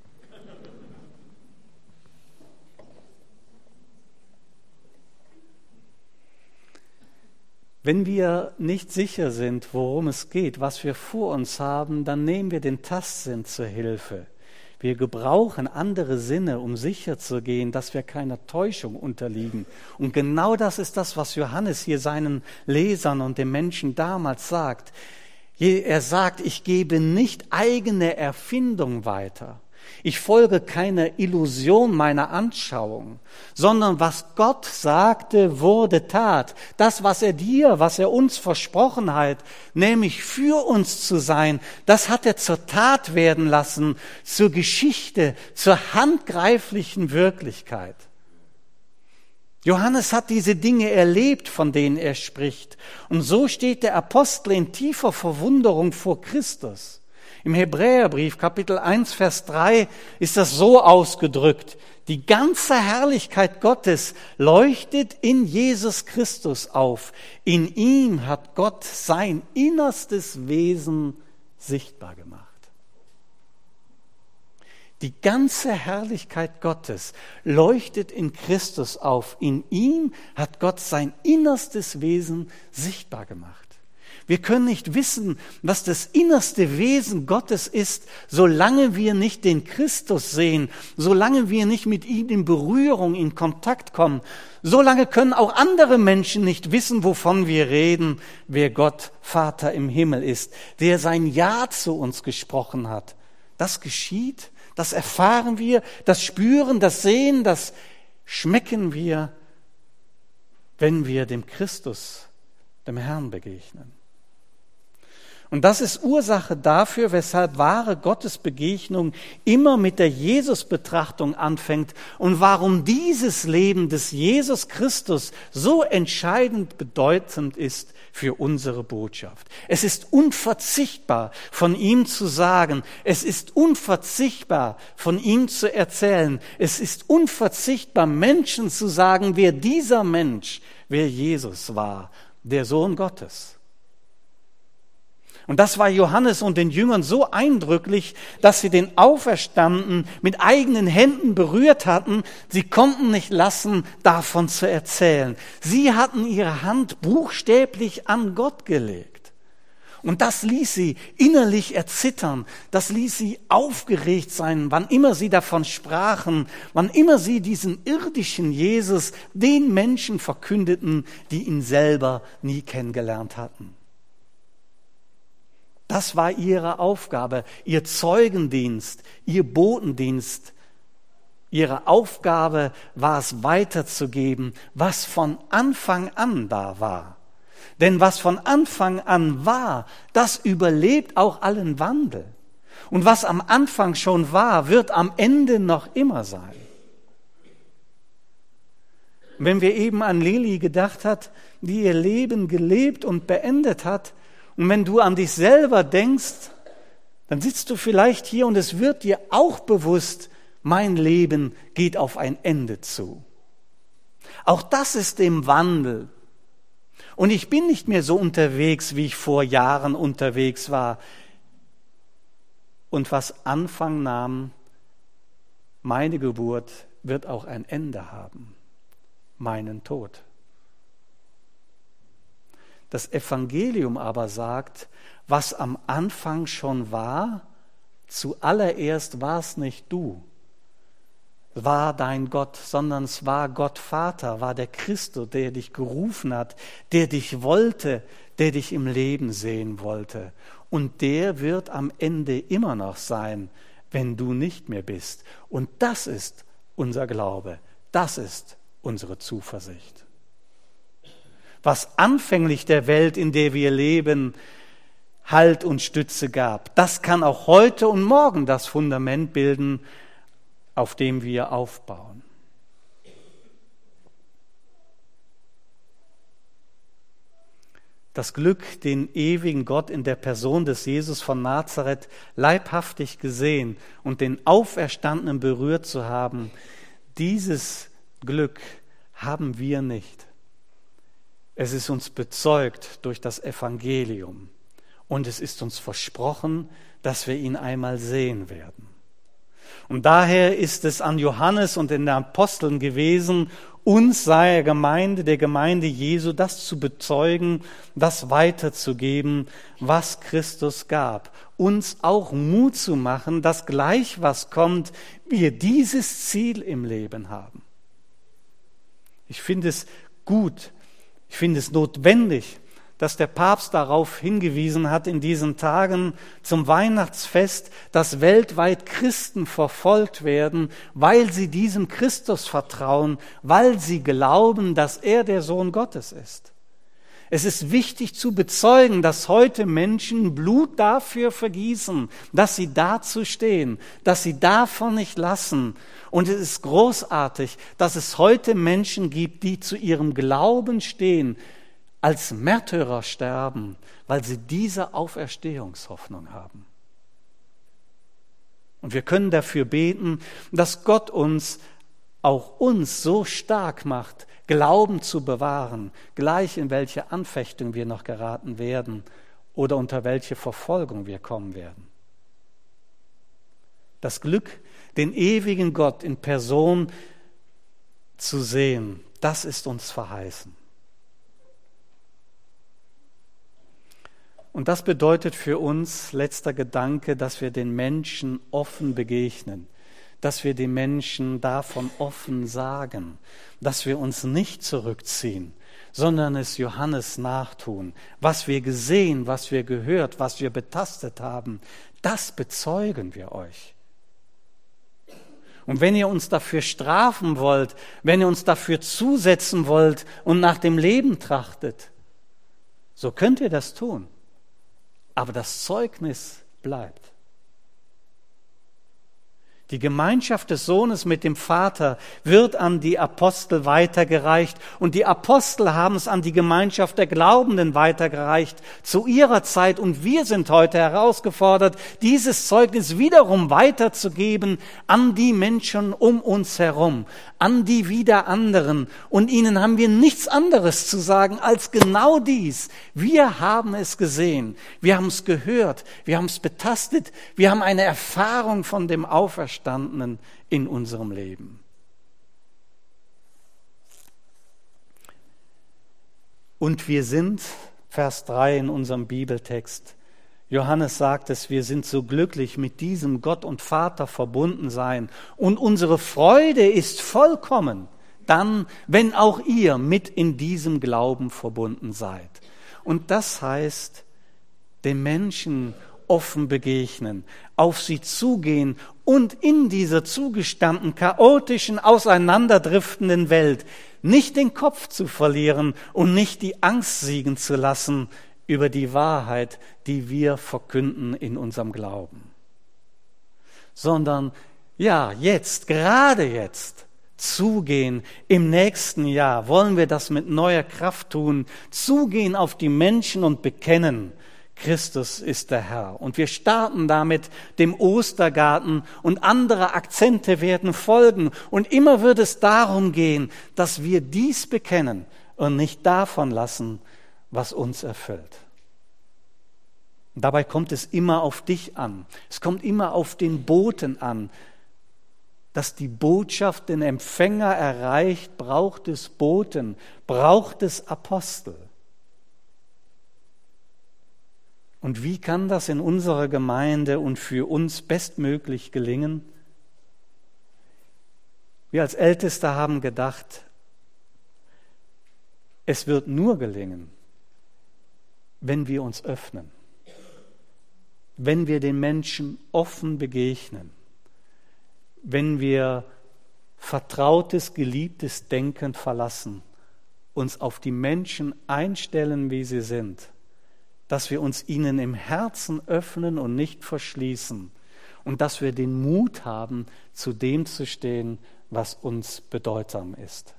Speaker 2: Wenn wir nicht sicher sind, worum es geht, was wir vor uns haben, dann nehmen wir den Tastsinn zur Hilfe. Wir gebrauchen andere Sinne, um sicher zu gehen, dass wir keiner Täuschung unterliegen. Und genau das ist das, was Johannes hier seinen Lesern und den Menschen damals sagt. Er sagt, ich gebe nicht eigene Erfindung weiter. Ich folge keiner Illusion meiner Anschauung, sondern was Gott sagte, wurde Tat. Das, was er uns versprochen hat, nämlich für uns zu sein, das hat er zur Tat werden lassen, zur Geschichte, zur handgreiflichen Wirklichkeit. Johannes hat diese Dinge erlebt, von denen er spricht. Und so steht der Apostel in tiefer Verwunderung vor Christus. Im Hebräerbrief, Kapitel 1, Vers 3, ist das so ausgedrückt. Die ganze Herrlichkeit Gottes leuchtet in Jesus Christus auf. In ihm hat Gott sein innerstes Wesen sichtbar gemacht. Die ganze Herrlichkeit Gottes leuchtet in Christus auf. In ihm hat Gott sein innerstes Wesen sichtbar gemacht. Wir können nicht wissen, was das innerste Wesen Gottes ist, solange wir nicht den Christus sehen, solange wir nicht mit ihm in Berührung, in Kontakt kommen. Solange können auch andere Menschen nicht wissen, wovon wir reden, wer Gott, Vater im Himmel ist, der sein Ja zu uns gesprochen hat. Das geschieht, das erfahren wir, das spüren, das sehen, das schmecken wir, wenn wir dem Christus, dem Herrn begegnen.
Speaker 3: Und das ist Ursache dafür, weshalb wahre Gottesbegegnung immer mit der Jesus-Betrachtung anfängt und warum dieses Leben des Jesus Christus so entscheidend bedeutend ist für unsere Botschaft. Es ist unverzichtbar, von ihm zu sagen. Es ist unverzichtbar, von ihm zu erzählen. Es ist unverzichtbar, Menschen zu sagen, wer dieser Mensch, wer Jesus war, der Sohn Gottes. Und das war Johannes und den Jüngern so eindrücklich, dass sie den Auferstandenen mit eigenen Händen berührt hatten. Sie konnten nicht lassen, davon zu erzählen. Sie hatten ihre Hand buchstäblich an Gott gelegt. Und das ließ sie innerlich erzittern. Das ließ sie aufgeregt sein, wann immer sie davon sprachen, wann immer sie diesen irdischen Jesus den Menschen verkündeten, die ihn selber nie kennengelernt hatten. Das war ihre Aufgabe, ihr Zeugendienst, ihr Botendienst. Ihre Aufgabe war es, weiterzugeben, was von Anfang an da war. Denn was von Anfang an war, das überlebt auch allen Wandel. Und was am Anfang schon war, wird am Ende noch immer sein. Wenn wir eben an Lili gedacht hat, die ihr Leben gelebt und beendet hat, und wenn du an dich selber denkst, dann sitzt du vielleicht hier und es wird dir auch bewusst, mein Leben geht auf ein Ende zu. Auch das ist im Wandel. Und ich bin nicht mehr so unterwegs, wie ich vor Jahren unterwegs war. Und was Anfang nahm, meine Geburt, wird auch ein Ende haben, meinen Tod. Das Evangelium aber sagt, was am Anfang schon war, zuallererst war es nicht du, war dein Gott, sondern es war Gott Vater, war der Christus, der dich gerufen hat, der dich wollte, der dich im Leben sehen wollte. Und der wird am Ende immer noch sein, wenn du nicht mehr bist. Und das ist unser Glaube, das ist unsere Zuversicht. Was anfänglich der Welt, in der wir leben, Halt und Stütze gab, das kann auch heute und morgen das Fundament bilden, auf dem wir aufbauen. Das Glück, den ewigen Gott in der Person des Jesus von Nazareth leibhaftig gesehen und den Auferstandenen berührt zu haben, dieses Glück haben wir nicht. Es ist uns bezeugt durch das Evangelium und es ist uns versprochen, dass wir ihn einmal sehen werden. Und daher ist es an Johannes und den Aposteln gewesen, uns der Gemeinde Jesu, das zu bezeugen, das weiterzugeben, was Christus gab. Uns auch Mut zu machen, dass gleich was kommt, wir dieses Ziel im Leben haben. Ich finde es gut, ich finde es notwendig, dass der Papst darauf hingewiesen hat in diesen Tagen zum Weihnachtsfest, dass weltweit Christen verfolgt werden, weil sie diesem Christus vertrauen, weil sie glauben, dass er der Sohn Gottes ist. Es ist wichtig zu bezeugen, dass heute Menschen Blut dafür vergießen, dass sie dazu stehen, dass sie davon nicht lassen. Und es ist großartig, dass es heute Menschen gibt, die zu ihrem Glauben stehen, als Märtyrer sterben, weil sie diese Auferstehungshoffnung haben. Und wir können dafür beten, dass Gott uns so stark macht, Glauben zu bewahren, gleich in welche Anfechtung wir noch geraten werden oder unter welche Verfolgung wir kommen werden. Das Glück, den ewigen Gott in Person zu sehen, das ist uns verheißen. Und das bedeutet für uns, letzter Gedanke, dass wir den Menschen offen begegnen, dass wir den Menschen davon offen sagen, dass wir uns nicht zurückziehen, sondern es Johannes nachtun. Was wir gesehen, was wir gehört, was wir betastet haben, das bezeugen wir euch. Und wenn ihr uns dafür strafen wollt, wenn ihr uns dafür zusetzen wollt und nach dem Leben trachtet, so könnt ihr das tun. aber das Zeugnis bleibt. Die Gemeinschaft des Sohnes mit dem Vater wird an die Apostel weitergereicht und die Apostel haben es an die Gemeinschaft der Glaubenden weitergereicht zu ihrer Zeit und wir sind heute herausgefordert, dieses Zeugnis wiederum weiterzugeben an die Menschen um uns herum, an die wieder anderen und ihnen haben wir nichts anderes zu sagen als genau dies. Wir haben es gesehen, wir haben es gehört, wir haben es betastet, wir haben eine Erfahrung von dem Auferstandenen in unserem Leben. Und wir sind, Vers 3 in unserem Bibeltext, Johannes sagt es, wir sind so glücklich mit diesem Gott und Vater verbunden sein und unsere Freude ist vollkommen, dann, wenn auch ihr mit in diesem Glauben verbunden seid. Und das heißt, den Menschen offen begegnen, auf sie zugehen und in dieser zugestanden, chaotischen, auseinanderdriftenden Welt nicht den Kopf zu verlieren und nicht die Angst siegen zu lassen über die Wahrheit, die wir verkünden in unserem Glauben. Sondern, ja, jetzt, gerade jetzt, zugehen. Im nächsten Jahr wollen wir das mit neuer Kraft tun, zugehen auf die Menschen und bekennen, Christus ist der Herr. Und wir starten damit dem Ostergarten und andere Akzente werden folgen. Und immer wird es darum gehen, dass wir dies bekennen und nicht davon lassen, was uns erfüllt. Und dabei kommt es immer auf dich an. Es kommt immer auf den Boten an. Dass die Botschaft den Empfänger erreicht, braucht es Boten, braucht es Apostel. Und wie kann das in unserer Gemeinde und für uns bestmöglich gelingen? Wir als Älteste haben gedacht, es wird nur gelingen, wenn wir uns öffnen, wenn wir den Menschen offen begegnen, wenn wir vertrautes, geliebtes Denken verlassen, uns auf die Menschen einstellen, wie sie sind, dass wir uns ihnen im Herzen öffnen und nicht verschließen und dass wir den Mut haben, zu dem zu stehen, was uns bedeutsam ist.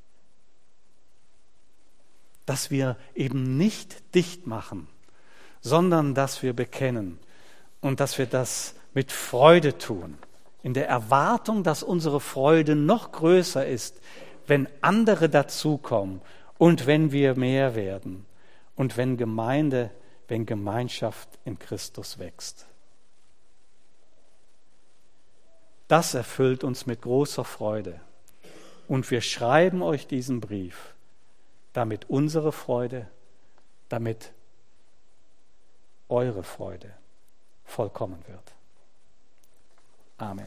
Speaker 3: Dass wir eben nicht dicht machen, sondern dass wir bekennen und dass wir das mit Freude tun, in der Erwartung, dass unsere Freude noch größer ist, wenn andere dazukommen und wenn wir mehr werden und wenn Gemeinschaft in Christus wächst. Das erfüllt uns mit großer Freude. Und wir schreiben euch diesen Brief, damit unsere Freude, damit eure Freude vollkommen wird. Amen.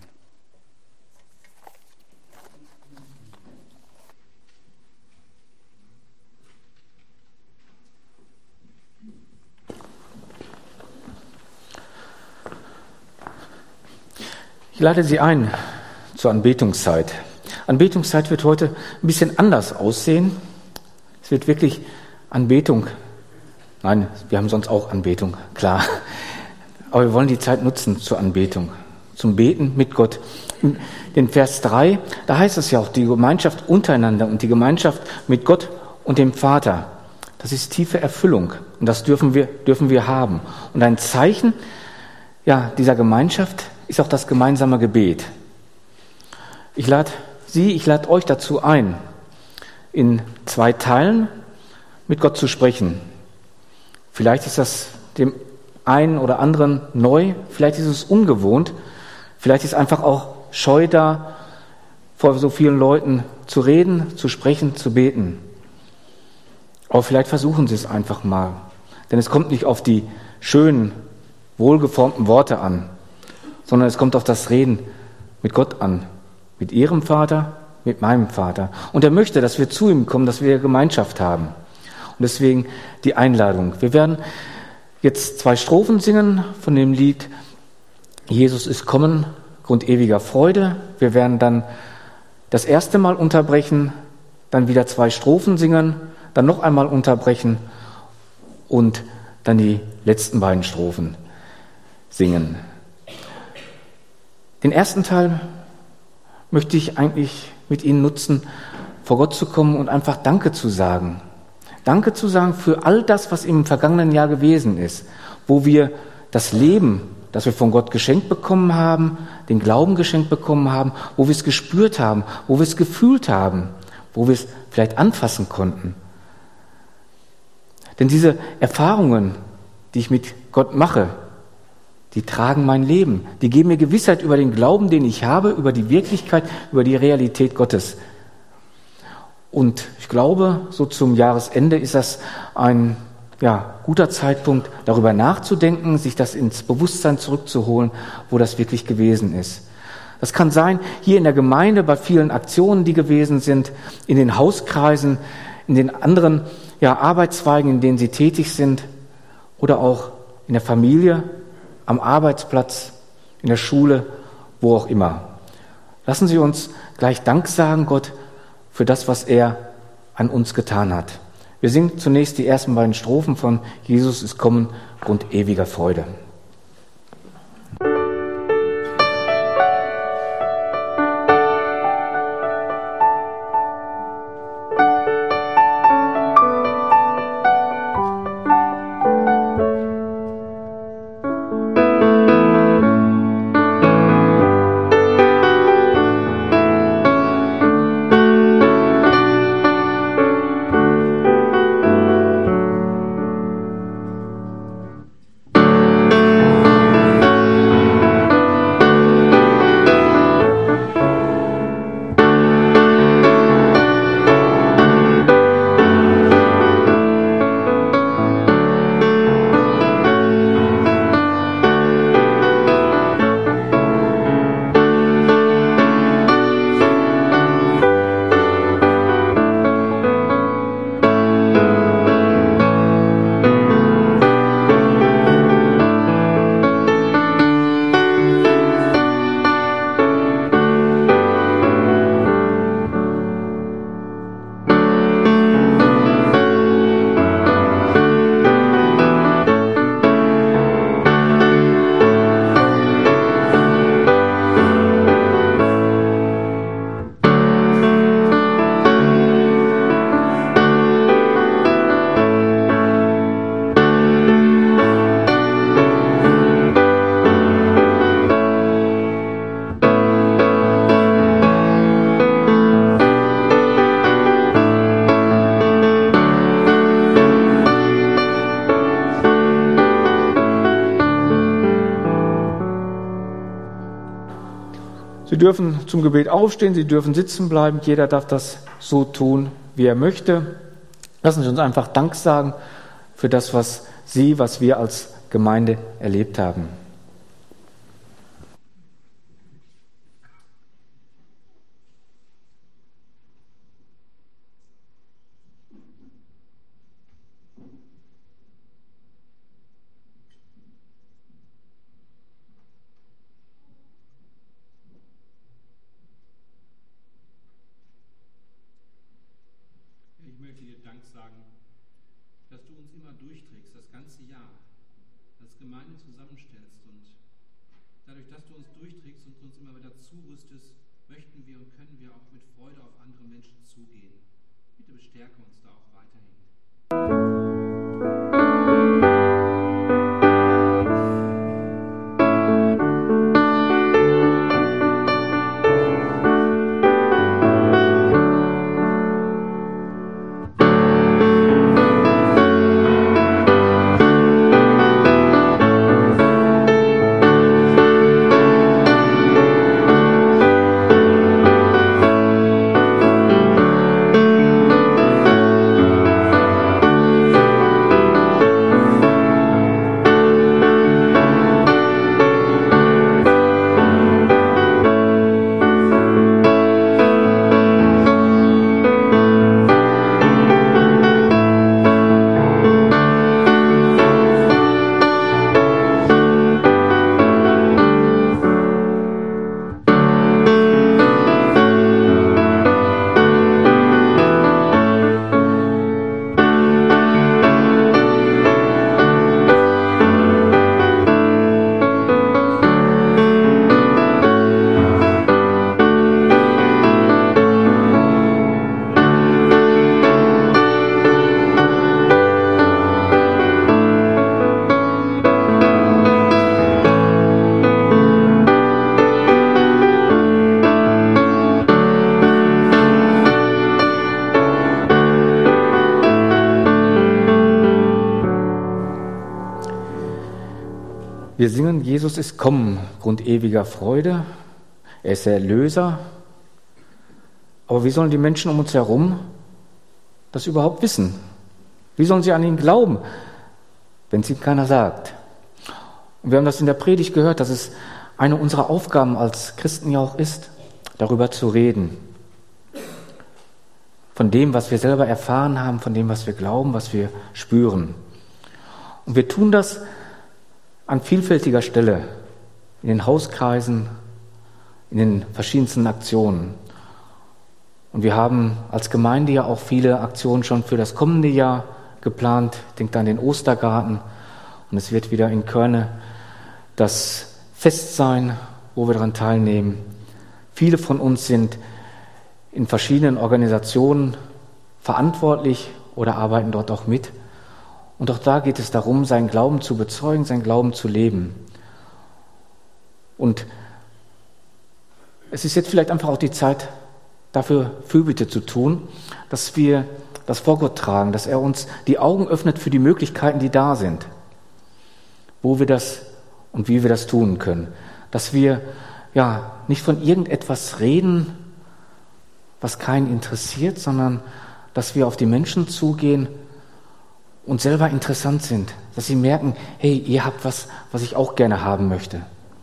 Speaker 1: Ich lade Sie ein zur Anbetungszeit. Anbetungszeit wird heute ein bisschen anders aussehen. Es wird wirklich Anbetung. Nein, wir haben sonst auch Anbetung, klar. Aber wir wollen die Zeit nutzen zur Anbetung, zum Beten mit Gott. In den Vers 3, da heißt es ja auch, die Gemeinschaft untereinander und die Gemeinschaft mit Gott und dem Vater. Das ist tiefe Erfüllung und das dürfen wir haben. Und ein Zeichen dieser Gemeinschaft ist auch das gemeinsame Gebet. Ich lade euch dazu ein, in 2 Teilen mit Gott zu sprechen. Vielleicht ist das dem einen oder anderen neu, vielleicht ist es ungewohnt, vielleicht ist einfach auch Scheu da, vor so vielen Leuten zu reden, zu sprechen, zu beten. Aber vielleicht versuchen Sie es einfach mal, denn es kommt nicht auf die schönen, wohlgeformten Worte an, sondern es kommt auf das Reden mit Gott an, mit Ihrem Vater, mit meinem Vater. Und er möchte, dass wir zu ihm kommen, dass wir Gemeinschaft haben. Und deswegen die Einladung. Wir werden jetzt 2 Strophen singen von dem Lied Jesus ist kommen, Grund ewiger Freude. Wir werden dann das erste Mal unterbrechen, dann wieder 2 Strophen singen, dann noch einmal unterbrechen und dann die letzten beiden Strophen singen. Den ersten Teil möchte ich eigentlich mit Ihnen nutzen, vor Gott zu kommen und einfach Danke zu sagen. Danke zu sagen für all das, was im vergangenen Jahr gewesen ist, wo wir das Leben, das wir von Gott geschenkt bekommen haben, den Glauben geschenkt bekommen haben, wo wir es gespürt haben, wo wir es gefühlt haben, wo wir es vielleicht anfassen konnten. Denn diese Erfahrungen, die ich mit Gott mache, die tragen mein Leben. Die geben mir Gewissheit über den Glauben, den ich habe, über die Wirklichkeit, über die Realität Gottes. Und ich glaube, so zum Jahresende ist das ein guter Zeitpunkt, darüber nachzudenken, sich das ins Bewusstsein zurückzuholen, wo das wirklich gewesen ist. Das kann sein, hier in der Gemeinde, bei vielen Aktionen, die gewesen sind, in den Hauskreisen, in den anderen Arbeitszweigen, in denen Sie tätig sind, oder auch in der Familie, am Arbeitsplatz, in der Schule, wo auch immer. Lassen Sie uns gleich Dank sagen, Gott, für das, was er an uns getan hat. Wir singen zunächst die ersten beiden Strophen von Jesus ist kommen, Grund ewiger Freude. Sie dürfen zum Gebet aufstehen, Sie dürfen sitzen bleiben. Jeder darf das so tun, wie er möchte. Lassen Sie uns einfach Dank sagen für das, was wir als Gemeinde erlebt haben.
Speaker 4: Ich möchte dir Dank sagen, dass du uns immer durchträgst, das ganze Jahr, als Gemeinde zusammenstellst, und dadurch, dass du uns durchträgst und uns immer wieder zurüstest, möchten wir und können wir auch mit Freude auf andere Menschen zugehen. Bitte bestärke uns da auch weiterhin.
Speaker 1: Wir singen, Jesus ist kommen, Grund ewiger Freude. Er ist der Erlöser. Aber wie sollen die Menschen um uns herum das überhaupt wissen? Wie sollen sie an ihn glauben, wenn es ihm keiner sagt? Und wir haben das in der Predigt gehört, dass es eine unserer Aufgaben als Christen ja auch ist, darüber zu reden. Von dem, was wir selber erfahren haben, von dem, was wir glauben, was wir spüren. Und wir tun das an vielfältiger Stelle, in den Hauskreisen, in den verschiedensten Aktionen. Und wir haben als Gemeinde ja auch viele Aktionen schon für das kommende Jahr geplant. Denkt an den Ostergarten. Und es wird wieder in Körne das Fest sein, wo wir daran teilnehmen. Viele von uns sind in verschiedenen Organisationen verantwortlich oder arbeiten dort auch mit. Und auch da geht es darum, seinen Glauben zu bezeugen, seinen Glauben zu leben. Und es ist jetzt vielleicht einfach auch die Zeit, dafür Fürbitte zu tun, dass wir das vor Gott tragen, dass er uns die Augen öffnet für die Möglichkeiten, die da sind, wo wir das und wie wir das tun können. Dass wir ja nicht von irgendetwas reden, was keinen interessiert, sondern dass wir auf die Menschen zugehen und selber interessant sind, dass sie merken, hey, ihr habt was ich auch gerne haben möchte.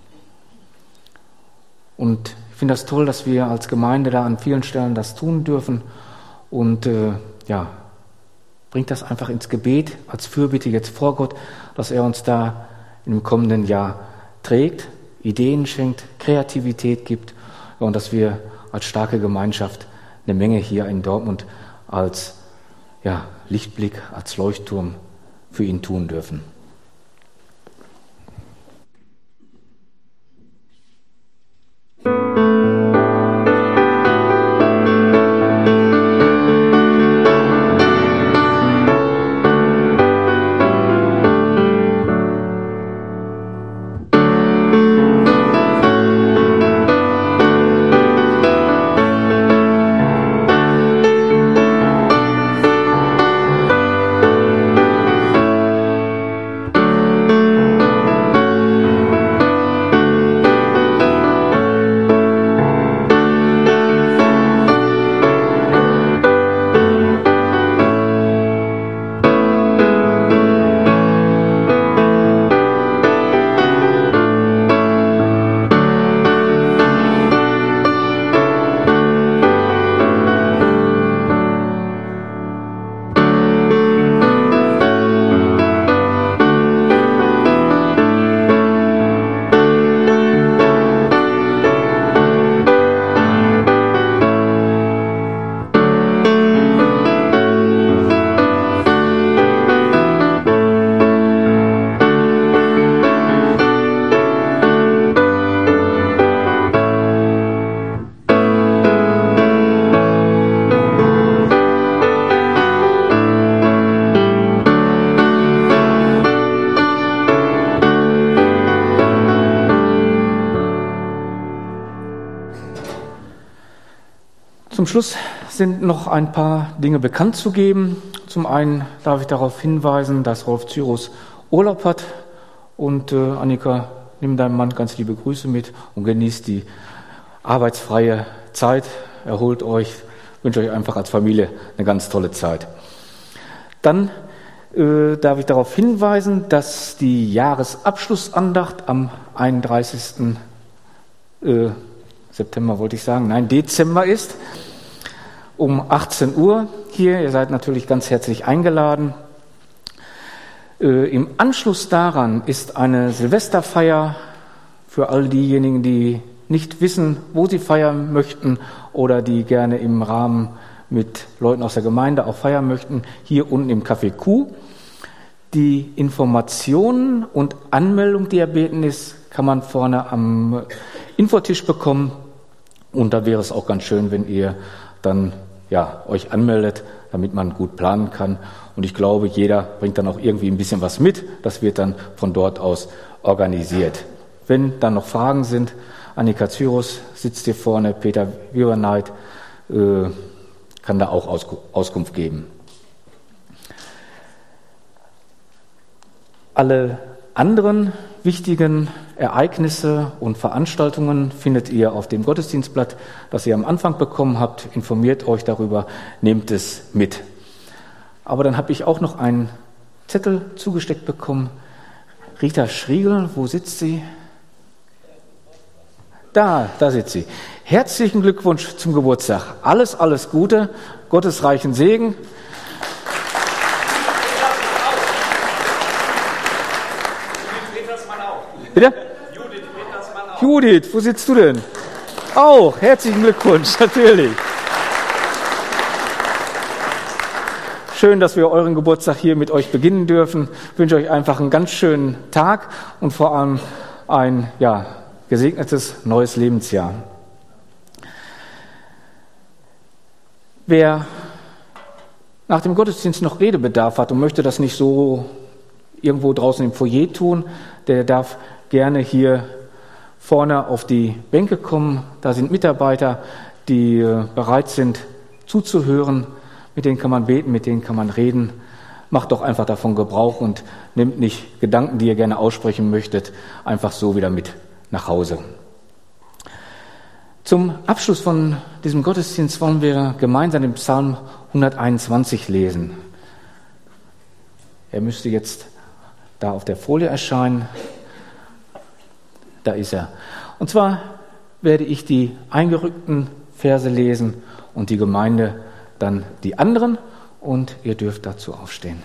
Speaker 1: Und ich finde das toll, dass wir als Gemeinde da an vielen Stellen das tun dürfen und bringt das einfach ins Gebet als Fürbitte jetzt vor Gott, dass er uns da im kommenden Jahr trägt, Ideen schenkt, Kreativität gibt und dass wir als starke Gemeinschaft eine Menge hier in Dortmund als Lichtblick, als Leuchtturm für ihn tun dürfen. Zum Schluss sind noch ein paar Dinge bekannt zu geben. Zum einen darf ich darauf hinweisen, dass Rolf Cyrus Urlaub hat und Annika, nimm deinem Mann ganz liebe Grüße mit und genießt die arbeitsfreie Zeit, erholt euch, wünsche euch einfach als Familie eine ganz tolle Zeit. Dann darf ich darauf hinweisen, dass die Jahresabschlussandacht am 31. Dezember ist, um 18 Uhr hier. Ihr seid natürlich ganz herzlich eingeladen. Im Anschluss daran ist eine Silvesterfeier für all diejenigen, die nicht wissen, wo sie feiern möchten oder die gerne im Rahmen mit Leuten aus der Gemeinde auch feiern möchten, hier unten im Café Q. Die Informationen und Anmeldung, die erbeten ist, kann man vorne am Infotisch bekommen. Und da wäre es auch ganz schön, wenn ihr dann euch anmeldet, damit man gut planen kann. Und ich glaube, jeder bringt dann auch irgendwie ein bisschen was mit. Das wird dann von dort aus organisiert. Wenn dann noch Fragen sind, Annika Cyrus sitzt hier vorne, Peter Wieberneid kann da auch Auskunft geben. Alle anderen wichtigen Ereignisse und Veranstaltungen findet ihr auf dem Gottesdienstblatt, das ihr am Anfang bekommen habt. Informiert euch darüber, nehmt es mit. Aber dann habe ich auch noch einen Zettel zugesteckt bekommen. Rita Schriegel, wo sitzt sie? Da sitzt sie. Herzlichen Glückwunsch zum Geburtstag. Alles Gute, Gottes reichen Segen. Bitte? Judith, wo sitzt du denn? Auch, herzlichen Glückwunsch, natürlich. Schön, dass wir euren Geburtstag hier mit euch beginnen dürfen. Ich wünsche euch einfach einen ganz schönen Tag und vor allem ein gesegnetes neues Lebensjahr. Wer nach dem Gottesdienst noch Redebedarf hat und möchte das nicht so irgendwo draußen im Foyer tun, der darf gerne hier vorne auf die Bänke kommen. Da sind Mitarbeiter, die bereit sind zuzuhören. Mit denen kann man beten, mit denen kann man reden. Macht doch einfach davon Gebrauch und nehmt nicht Gedanken, die ihr gerne aussprechen möchtet, einfach so wieder mit nach Hause. Zum Abschluss von diesem Gottesdienst wollen wir gemeinsam den Psalm 121 lesen. Er müsste jetzt da auf der Folie erscheinen. Da ist er. Und zwar werde ich die eingerückten Verse lesen und die Gemeinde dann die anderen und ihr dürft dazu aufstehen.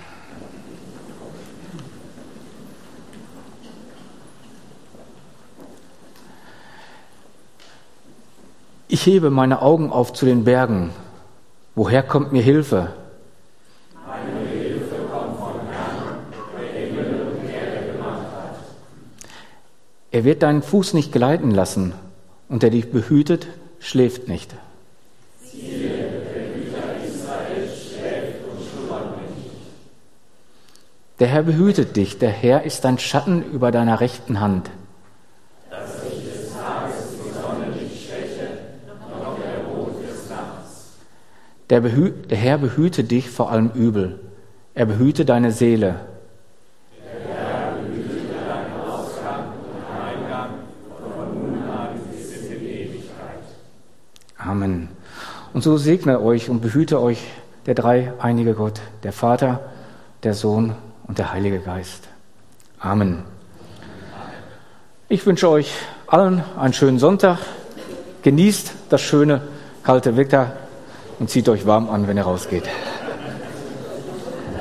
Speaker 1: Ich hebe meine Augen auf zu den Bergen. Woher kommt mir Hilfe?
Speaker 5: Meine Hilfe kommt vom Herrn, der Himmel und Erde gemacht hat.
Speaker 1: Er wird deinen Fuß nicht gleiten lassen, und der dich behütet, schläft nicht.
Speaker 5: Siehe, der Hüter Israels schläft und schlummert nicht.
Speaker 1: Der Herr behütet dich, der Herr ist dein Schatten über deiner rechten Hand.
Speaker 5: Dass sich des Tages die Sonne nicht schwäche, noch der Mond des Nachts.
Speaker 1: Der Herr behüte dich vor allem Übel. Er behüte deine Seele.
Speaker 5: Der Herr behüte deinen Ausgang und Eingang von nun an bis in die Ewigkeit.
Speaker 1: Amen. Und so segne euch und behüte euch der dreieinige Gott, der Vater, der Sohn und der Heilige Geist. Amen. Ich wünsche euch allen einen schönen Sonntag. Genießt das schöne, kalte Wetter und zieht euch warm an, wenn ihr rausgeht.